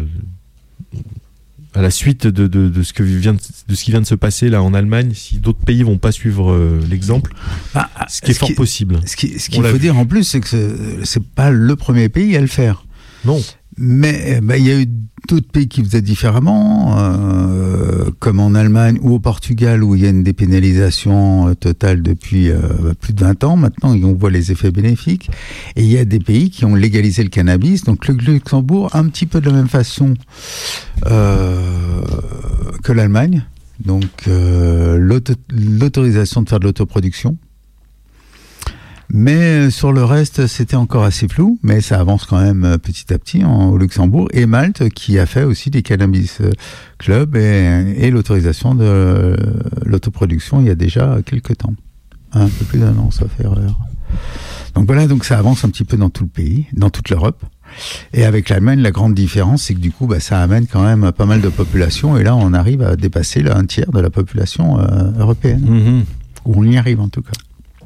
à la suite de, de, de ce que vient de, de ce qui vient de se passer là en Allemagne, si d'autres pays vont pas suivre euh, l'exemple, ah, ce qui est ce fort qui, possible. Ce, qui, ce qu'il faut vu. dire en plus, c'est que c'est, c'est pas le premier pays à le faire. Non. Mais bah, il y a eu d'autres pays qui faisaient différemment, euh, comme en Allemagne ou au Portugal, où il y a une dépénalisation euh, totale depuis euh, plus de vingt ans. Maintenant, on voit les effets bénéfiques. Et il y a des pays qui ont légalisé le cannabis. Donc le Luxembourg, un petit peu de la même façon euh, que l'Allemagne. Donc euh, l'auto- l'autorisation de faire de l'autoproduction. Mais sur le reste, c'était encore assez flou, mais ça avance quand même petit à petit en, au Luxembourg. Et Malte, qui a fait aussi des cannabis clubs et, et l'autorisation de l'autoproduction il y a déjà quelques temps. Un peu plus d'un an, ça fait erreur. Donc voilà, donc ça avance un petit peu dans tout le pays, dans toute l'Europe. Et avec l'Allemagne, la grande différence, c'est que du coup, bah, ça amène quand même pas mal de population. Et là, on arrive à dépasser là, un tiers de la population euh, européenne. Mmh. Ou on y arrive en tout cas.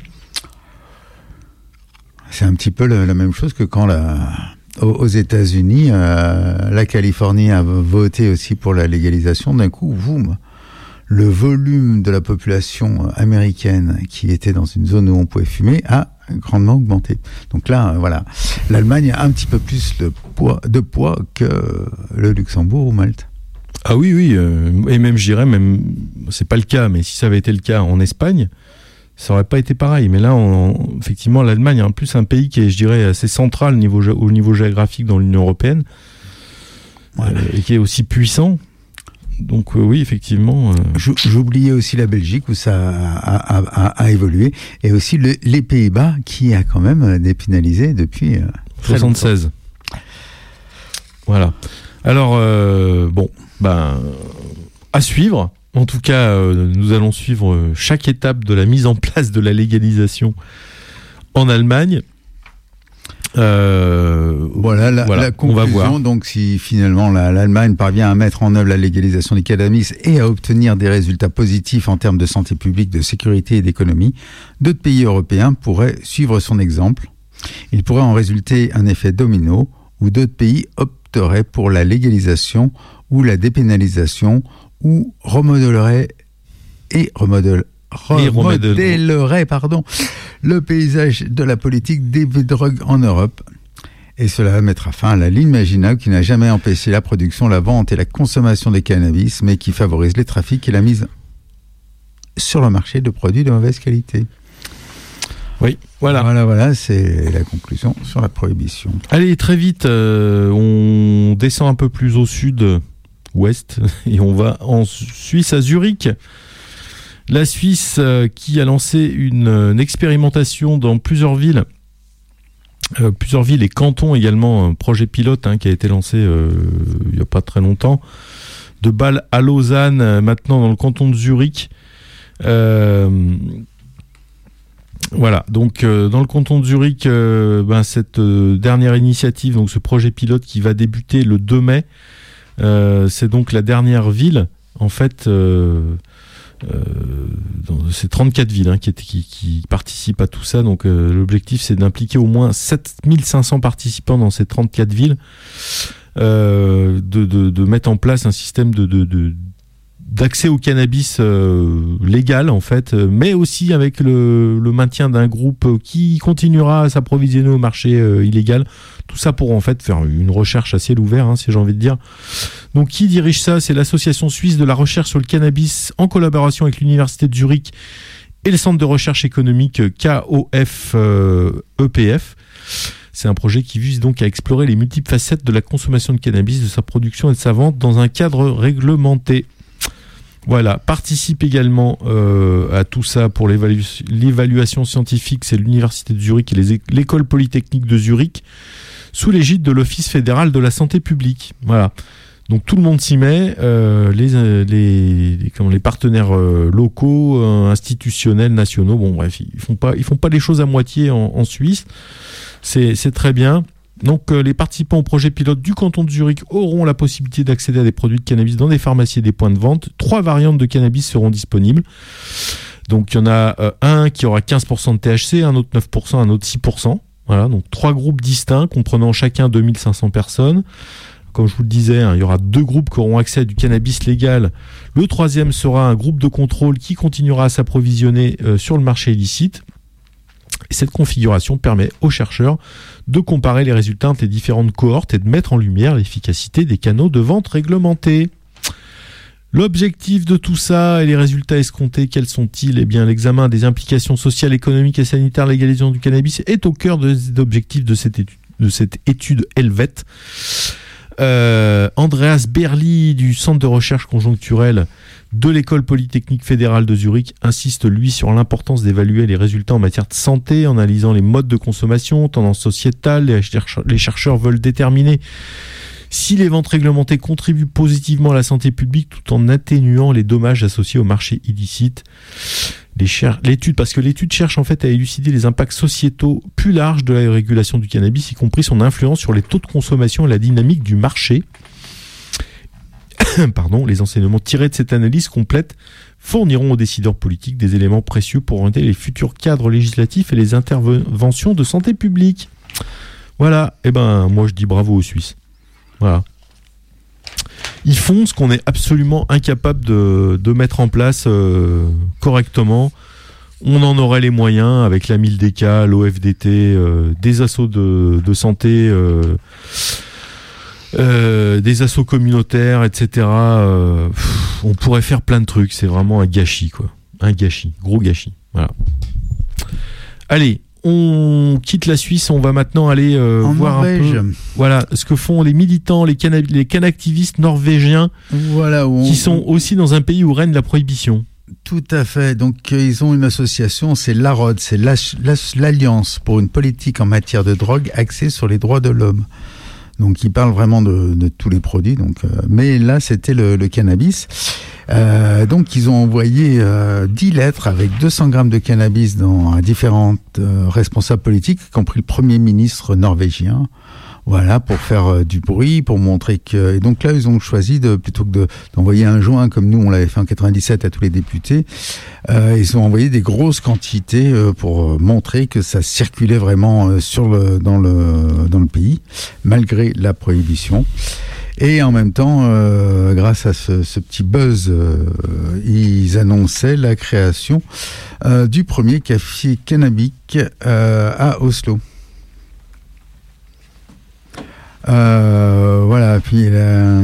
C'est un petit peu le, la même chose que quand la, aux, aux États-Unis, euh, la Californie a voté aussi pour la légalisation. D'un coup, boum, le volume de la population américaine qui était dans une zone où on pouvait fumer a grandement augmenté. Donc là, euh, voilà, l'Allemagne a un petit peu plus de poids, de poids que le Luxembourg ou Malte. Ah oui, oui, euh, et même je dirais, même c'est pas le cas, mais si ça avait été le cas en Espagne, ça aurait pas été pareil. Mais là, on, effectivement, l'Allemagne est en plus un pays qui est, je dirais, assez central au niveau, au niveau géographique dans l'Union européenne, ouais. euh, et qui est aussi puissant. Donc euh, oui, effectivement. Euh... J'oubliais aussi la Belgique où ça a, a, a, a évolué, et aussi le, les Pays-Bas qui a quand même dépénalisé depuis euh, soixante-seize. Voilà. Alors euh, bon, ben à suivre. En tout cas, euh, nous allons suivre chaque étape de la mise en place de la légalisation en Allemagne. Euh, voilà, la, voilà, la conclusion. On va voir. Donc, si finalement la, l'Allemagne parvient à mettre en œuvre la légalisation du cannabis et à obtenir des résultats positifs en termes de santé publique, de sécurité et d'économie, d'autres pays européens pourraient suivre son exemple. Il pourrait en résulter un effet domino où d'autres pays opteraient pour la légalisation ou la dépénalisation, ou remodèlerait et remodèle, remodèlerait pardon, le paysage de la politique des drogues en Europe. Et cela mettra fin à la ligne Maginot qui n'a jamais empêché la production, la vente et la consommation des cannabis, mais qui favorise les trafics et la mise sur le marché de produits de mauvaise qualité. Oui, voilà. Voilà, voilà, c'est la conclusion sur la prohibition. Allez, très vite, euh, on descend un peu plus au sud. Ouest, et on va en Suisse, à Zurich. La Suisse euh, qui a lancé une, une expérimentation dans plusieurs villes, euh, plusieurs villes et cantons également, un projet pilote hein, qui a été lancé euh, il n'y a pas très longtemps, de Bâle à Lausanne, euh, maintenant dans le canton de Zurich. Euh, voilà, donc euh, dans le canton de Zurich, euh, ben, cette euh, dernière initiative, donc ce projet pilote qui va débuter le deux mai, Euh, c'est donc la dernière ville en fait euh, euh, dans ces trente-quatre villes hein, qui, qui, qui participent à tout ça. Donc euh, l'objectif, c'est d'impliquer au moins sept mille cinq cents participants dans ces trente-quatre villes, euh, de, de, de mettre en place un système de, de, de d'accès au cannabis euh, légal en fait, mais aussi avec le, le maintien d'un groupe qui continuera à s'approvisionner au marché euh, illégal. Tout ça pour en fait faire une recherche à ciel ouvert, hein, si j'ai envie de dire. Donc qui dirige ça ? C'est l'association suisse de la recherche sur le cannabis en collaboration avec l'université de Zurich et le centre de recherche économique K O F E P F. C'est un projet qui vise donc à explorer les multiples facettes de la consommation de cannabis, de sa production et de sa vente dans un cadre réglementé. Voilà, participe également euh, à tout ça pour l'évalu- l'évaluation scientifique, c'est l'Université de Zurich et les é- l'École Polytechnique de Zurich, sous l'égide de l'Office fédéral de la santé publique. Voilà, donc tout le monde s'y met, euh, les, les, les, comment, les partenaires euh, locaux, euh, institutionnels, nationaux, bon bref, ils font pas, ils font pas les choses à moitié en, en Suisse, c'est, c'est très bien. Donc euh, les participants au projet pilote du canton de Zurich auront la possibilité d'accéder à des produits de cannabis dans des pharmacies et des points de vente. Trois variantes de cannabis seront disponibles. Donc il y en a euh, un qui aura quinze pour cent de T H C, un autre neuf pour cent, un autre six pour cent. Voilà, donc trois groupes distincts comprenant chacun deux mille cinq cents personnes. Comme je vous le disais, hein, il y aura deux groupes qui auront accès à du cannabis légal. Le troisième sera un groupe de contrôle qui continuera à s'approvisionner euh, sur le marché illicite. Et cette configuration permet aux chercheurs de comparer les résultats des différentes cohortes et de mettre en lumière l'efficacité des canaux de vente réglementés. L'objectif de tout ça et les résultats escomptés, quels sont-ils ? Eh bien, l'examen des implications sociales, économiques et sanitaires de la légalisation du cannabis est au cœur des objectifs de cette étude, de cette étude Helvet. Euh, Andreas Berli du Centre de recherche conjoncturelle de l'École Polytechnique fédérale de Zurich insiste, lui, sur l'importance d'évaluer les résultats en matière de santé en analysant les modes de consommation, tendances sociétales. Les chercheurs, les chercheurs veulent déterminer si les ventes réglementées contribuent positivement à la santé publique tout en atténuant les dommages associés au marché illicite. Les cher- l'étude, parce que l'étude cherche en fait à élucider les impacts sociétaux plus larges de la régulation du cannabis, y compris son influence sur les taux de consommation et la dynamique du marché. Pardon, les enseignements tirés de cette analyse complète fourniront aux décideurs politiques des éléments précieux pour orienter les futurs cadres législatifs et les interventions de santé publique. Voilà, et eh ben moi je dis bravo aux Suisses. Voilà. Ils font ce qu'on est absolument incapable de, de mettre en place euh, correctement. On en aurait les moyens avec la MILDEC, l'O F D T, euh, des assos de, de santé, euh, euh, des assos communautaires, et cetera. Euh, pff, on pourrait faire plein de trucs. C'est vraiment un gâchis, quoi. Un gâchis, gros gâchis. Voilà. Allez. On quitte la Suisse, on va maintenant aller euh, voir Norvège. un peu voilà, ce que font les militants, les, cana- les canactivistes norvégiens voilà, on... qui sont aussi dans un pays où règne la prohibition. Tout à fait. Donc euh, ils ont une association, c'est l'A R O D, c'est l'Alliance pour une politique en matière de drogue axée sur les droits de l'homme. Donc ils parlent vraiment de, de tous les produits. Donc, euh, mais là c'était le, le cannabis. Euh, donc ils ont envoyé euh, dix lettres avec deux cents grammes de cannabis dans, à différents euh, responsables politiques, y compris le Premier ministre norvégien. Voilà, pour faire euh, du bruit, pour montrer que... Et donc là, ils ont choisi, de plutôt que de, d'envoyer un joint, comme nous, on l'avait fait en quatre-vingt-dix-sept à tous les députés, euh, ils ont envoyé des grosses quantités euh, pour montrer que ça circulait vraiment euh, sur le, dans, le, dans le pays, malgré la prohibition. Et en même temps, euh, grâce à ce, ce petit buzz, euh, ils annonçaient la création euh, du premier café cannabique euh, à Oslo. Euh, voilà, puis euh,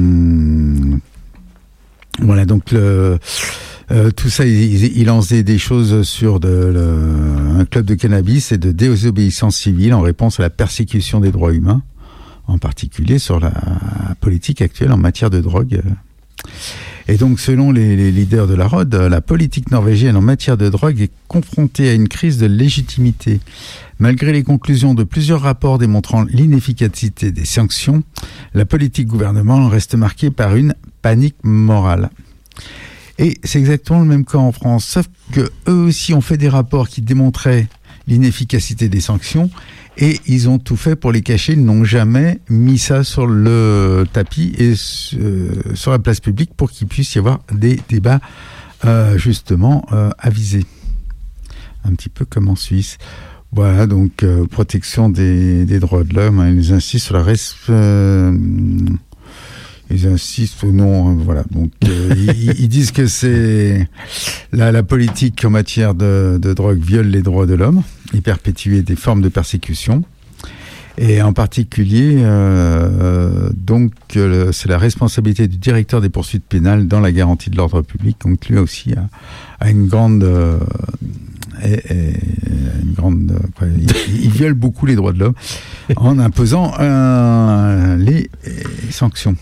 voilà, donc le, euh, tout ça, il, il lançait des choses sur de, le, un club de cannabis et de désobéissance civile en réponse à la persécution des droits humains, en particulier sur la politique actuelle en matière de drogue. Et donc, selon les, les leaders de la R O D, la politique norvégienne en matière de drogue est confrontée à une crise de légitimité. Malgré les conclusions de plusieurs rapports démontrant l'inefficacité des sanctions, la politique gouvernementale reste marquée par une panique morale. Et c'est exactement le même cas en France, sauf que eux aussi ont fait des rapports qui démontraient l'inefficacité des sanctions, et ils ont tout fait pour les cacher. Ils n'ont jamais mis ça sur le tapis et euh, sur la place publique pour qu'il puisse y avoir des débats euh, justement euh, avisés. Un petit peu comme en Suisse. Voilà, donc euh, protection des, des droits de l'homme. Hein, ils insistent sur la res... Euh, ils insistent ou non. Hein, voilà, donc euh, ils, ils disent que c'est la, la politique en matière de, de drogue viole les droits de l'homme et perpétue des formes de persécution. Et en particulier, euh, donc, euh, c'est la responsabilité du directeur des poursuites pénales dans la garantie de l'ordre public. Donc, lui aussi a, a une grande, euh, et, et, une grande, quoi, il, il viole beaucoup les droits de l'homme en imposant euh, les, les sanctions.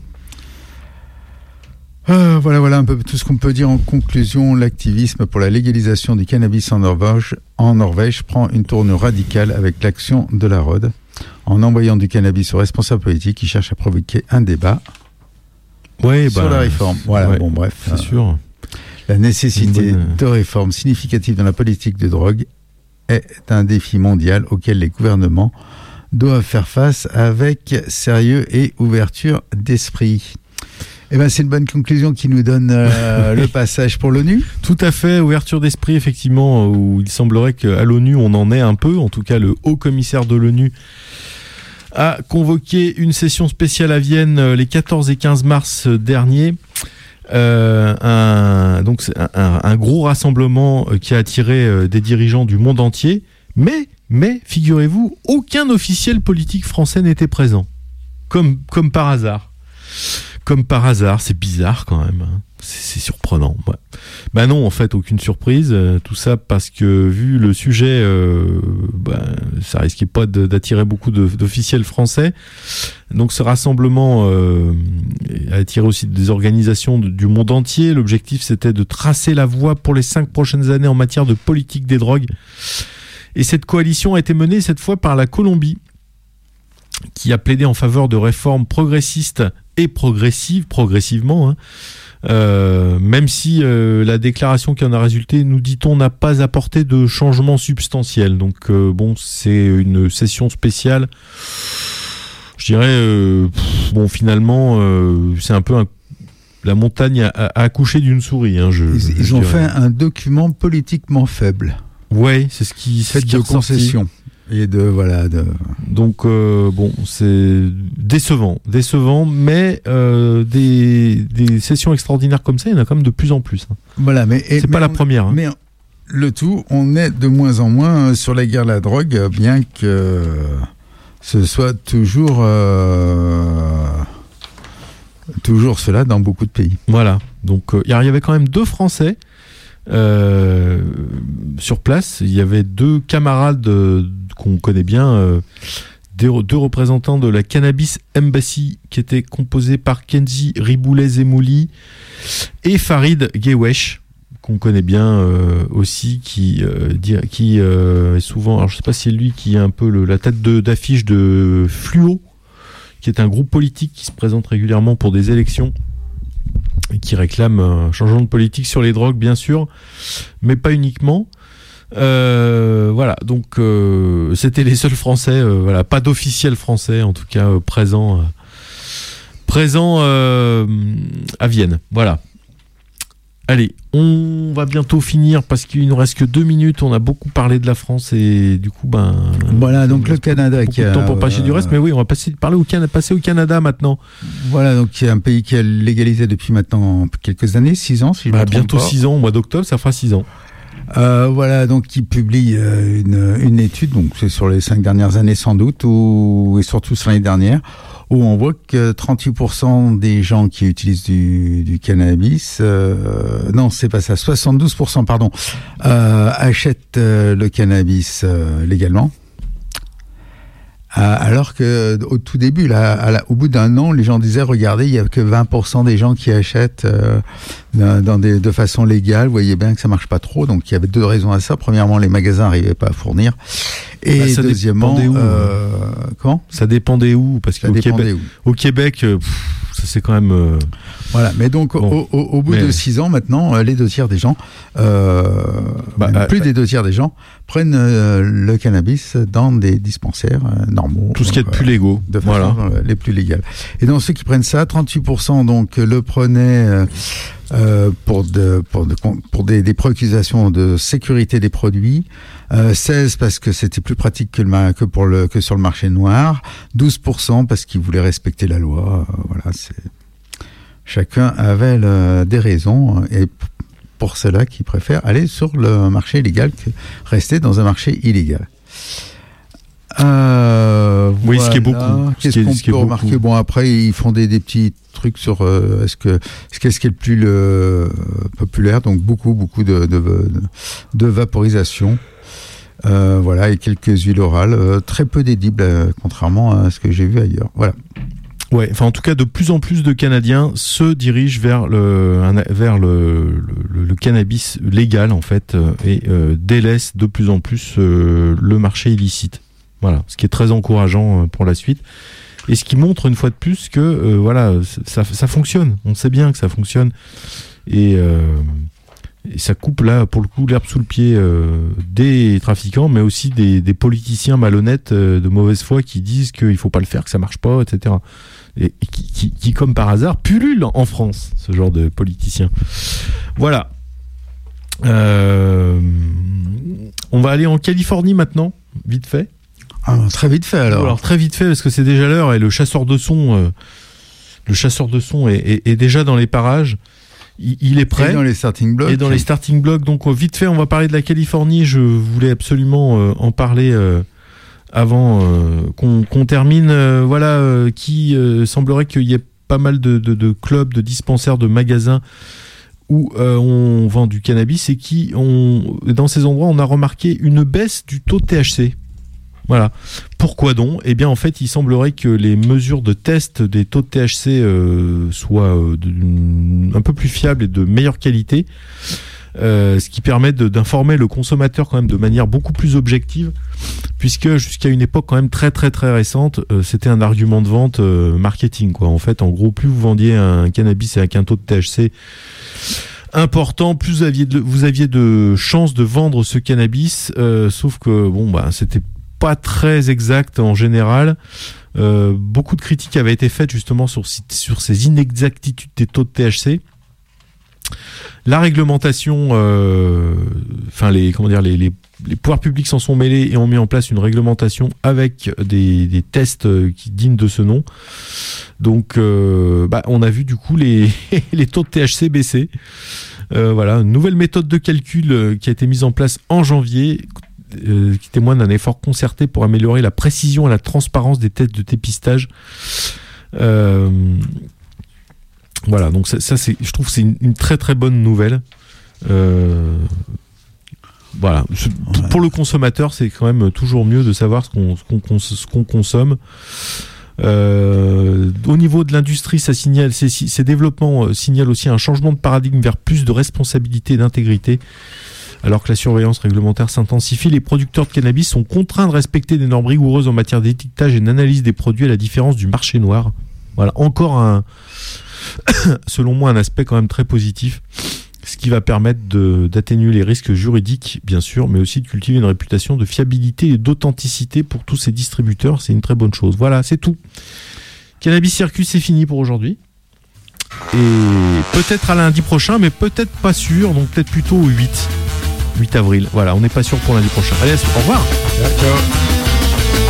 Euh, voilà, voilà un peu tout ce qu'on peut dire en conclusion. L'activisme pour la légalisation du cannabis en Norvège, en Norvège prend une tournure radicale avec l'action de la R O D. En envoyant du cannabis aux responsables politiques qui cherchent à provoquer un débat ouais, sur bah, la réforme. Voilà, ouais, bon bref. C'est euh, sûr. La nécessité bonne... de réformes significatives dans la politique de drogue est un défi mondial auquel les gouvernements doivent faire face avec sérieux et ouverture d'esprit. Eh ben, c'est une bonne conclusion qui nous donne euh, le passage pour l'ONU. Tout à fait, ouverture d'esprit, effectivement, où il semblerait qu'à l'ONU, on en ait un peu. En tout cas, le haut-commissaire de l'ONU a convoqué une session spéciale à Vienne les quatorze et quinze mars dernier. Euh, un, donc, c'est un, un gros rassemblement qui a attiré des dirigeants du monde entier. Mais, mais figurez-vous, aucun officiel politique français n'était présent. Comme, comme par hasard. Comme par hasard, c'est bizarre quand même, hein. c'est, c'est surprenant. Ouais. Ben non, en fait, aucune surprise, euh, tout ça parce que vu le sujet, euh, ben, ça risquait pas de, d'attirer beaucoup de, d'officiels français. Donc ce rassemblement euh, a attiré aussi des organisations de, du monde entier. L'objectif, c'était de tracer la voie pour les cinq prochaines années en matière de politique des drogues. Et cette coalition a été menée cette fois par la Colombie, qui a plaidé en faveur de réformes progressistes et progressives, progressivement, hein. Euh, même si euh, la déclaration qui en a résulté, nous dit-on, n'a pas apporté de changement substantiel. Donc euh, bon, c'est une session spéciale. Je dirais, euh, pff, bon, finalement, euh, c'est un peu un, la montagne a, a accouché d'une souris. Hein, je, ils je ils ont dirais. fait un document politiquement faible. Ouais, c'est ce qui, c'est fait ce qui de est ressorti. concessions. Et de, voilà, de... Donc, euh, bon, c'est décevant, décevant, mais euh, des, des sessions extraordinaires comme ça, il y en a quand même de plus en plus. Hein. Voilà, mais... Et, c'est mais pas on, la première. Hein. Mais le tout, on est de moins en moins sur la guerre à la drogue, bien que ce soit toujours... Euh, toujours cela dans beaucoup de pays. Voilà, donc il euh, y avait quand même deux Français euh, sur place. Il y avait deux camarades euh, qu'on connaît bien, euh, deux, deux représentants de la Cannabis Embassy, qui étaient composés par Kenji Riboulay-Zemouli et Farid Gewesh, qu'on connaît bien euh, aussi, qui, euh, dit, qui euh, est souvent, alors je sais pas si c'est lui qui est un peu le, la tête de, d'affiche de Fluo, qui est un groupe politique qui se présente régulièrement pour des élections et qui réclame un changement de politique sur les drogues, bien sûr, mais pas uniquement. Euh, voilà, donc euh, c'était les seuls Français, euh, voilà, pas d'officiels français en tout cas euh, présents, euh, présents euh, à Vienne. Voilà. Allez, on va bientôt finir parce qu'il nous reste que deux minutes. On a beaucoup parlé de la France et du coup, ben voilà, donc le Canada beaucoup qui a de temps pour passer euh, du reste, mais oui, on va passer parler au Canada, passer au Canada maintenant. Voilà, donc c'est un pays qui a légalisé depuis maintenant quelques années, six ans, si je bah, me trompe bientôt pas. six ans, au mois d'octobre, ça fera six ans. Euh, voilà, donc qui publie euh, une, une étude, donc c'est sur les cinq dernières années sans doute, ou et surtout sur l'année dernière, où on voit que trente-huit pour cent des gens qui utilisent du, du cannabis, euh, non, c'est pas ça, soixante-douze pour cent, pardon, euh, achètent euh, le cannabis euh, légalement. Alors que au tout début, là, à la, au bout d'un an, les gens disaient, regardez, il y a que vingt pour cent des gens qui achètent euh, dans, dans des, de façon légale. Vous voyez bien que ça marche pas trop. Donc il y avait deux raisons à ça. Premièrement, les magasins n'arrivaient pas à fournir. Et bah, ça deuxièmement, dépendait où, euh, comment ça dépendait où, parce qu'au Québec, où. au Québec, euh, pff, ça c'est quand même. Euh... Voilà. Mais donc bon, au, au, au bout mais... de six ans, maintenant, les deux tiers des gens, euh, bah, bah, plus bah, des deux tiers des gens prennent euh, le cannabis dans des dispensaires euh, normaux. Tout ce qui est de plus légaux. De façon voilà. euh, les plus légales. Et dans ceux qui prennent ça, trente-huit pour cent donc le prenaient euh, euh, pour, de, pour, de, pour des, des préoccupations de sécurité des produits, euh, seize parce que c'était plus pratique que, le, que, pour le, que sur le marché noir, douze pour cent parce qu'ils voulaient respecter la loi. Euh, voilà, c'est... Chacun avait le, des raisons, et pour ceux-là qui préfèrent aller sur le marché légal que rester dans un marché illégal. Euh, oui, voilà. Ce qui est beaucoup. Qu'est-ce ce qui est, qu'on ce qui peut est remarquer beaucoup. Bon, après, ils font des, des petits trucs sur euh, est-ce que qu'est-ce qui est le plus le, populaire. Donc beaucoup, beaucoup de, de, de vaporisation. Euh, voilà, et quelques huiles orales, euh, très peu d'édibles, euh, contrairement à ce que j'ai vu ailleurs. Voilà. Ouais, enfin en tout cas, de plus en plus de Canadiens se dirigent vers le un, vers le, le, le cannabis légal en fait euh, et euh, délaissent de plus en plus euh, le marché illicite. Voilà, ce qui est très encourageant euh, pour la suite et ce qui montre une fois de plus que euh, voilà ça ça fonctionne. On sait bien que ça fonctionne et, euh, et ça coupe là pour le coup l'herbe sous le pied euh, des trafiquants, mais aussi des, des politiciens malhonnêtes euh, de mauvaise foi qui disent qu'il faut pas le faire, que ça marche pas, et cetera. Et, et qui, qui, qui, comme par hasard, pullulent en France, ce genre de politiciens. Voilà. Euh, on va aller en Californie maintenant, vite fait. Ah, très vite fait alors. Alors très vite fait parce que c'est déjà l'heure et le chasseur de son, euh, le chasseur de son est, est, est déjà dans les parages. Il, il est prêt. Et dans les starting blocks. Et dans les starting blocks. Donc euh, vite fait, on va parler de la Californie. Je voulais absolument euh, en parler. Euh, avant euh, qu'on, qu'on termine, euh, voilà, euh, qui euh, semblerait qu'il y ait pas mal de, de, de clubs, de dispensaires, de magasins où euh, on vend du cannabis et qui, on, dans ces endroits, on a remarqué une baisse du taux de T H C. Voilà. Pourquoi donc ? Eh bien, en fait, il semblerait que les mesures de test des taux de T H C euh, soient euh, de, un peu plus fiables et de meilleure qualité. Euh, ce qui permet de, d'informer le consommateur quand même de manière beaucoup plus objective, puisque jusqu'à une époque quand même très très très récente, euh, c'était un argument de vente euh, marketing quoi. En fait, en gros, plus vous vendiez un cannabis avec un taux de T H C important, plus vous aviez de, vous aviez de chances de vendre ce cannabis. Euh, sauf que bon bah c'était pas très exact en général. Euh, beaucoup de critiques avaient été faites justement sur sur ces inexactitudes des taux de T H C. La réglementation, euh, enfin les comment dire les, les les pouvoirs publics s'en sont mêlés et ont mis en place une réglementation avec des, des tests qui dignes de ce nom. Donc, euh, bah, on a vu du coup les les taux de T H C baisser. Euh, voilà, une nouvelle méthode de calcul qui a été mise en place en janvier, euh, qui témoigne d'un effort concerté pour améliorer la précision et la transparence des tests de dépistage. Euh, Voilà, donc ça, ça c'est, je trouve que c'est une, une très très bonne nouvelle. Euh, voilà, ouais. Pour le consommateur, c'est quand même toujours mieux de savoir ce qu'on, ce qu'on, ce qu'on consomme. Euh, au niveau de l'industrie, ça signale, ces, ces développements signalent aussi un changement de paradigme vers plus de responsabilité et d'intégrité. Alors que la surveillance réglementaire s'intensifie, les producteurs de cannabis sont contraints de respecter des normes rigoureuses en matière d'étiquetage et d'analyse des produits, à la différence du marché noir. Voilà, encore un selon moi un aspect quand même très positif, ce qui va permettre de, d'atténuer les risques juridiques bien sûr, mais aussi de cultiver une réputation de fiabilité et d'authenticité pour tous ces distributeurs. C'est une très bonne chose. Voilà, c'est tout. Cannabis Circus, c'est fini pour aujourd'hui et peut-être à lundi prochain, mais peut-être pas sûr, donc peut-être plutôt au huit avril. Voilà, on n'est pas sûr pour lundi prochain. Allez, au revoir. Ciao, ciao.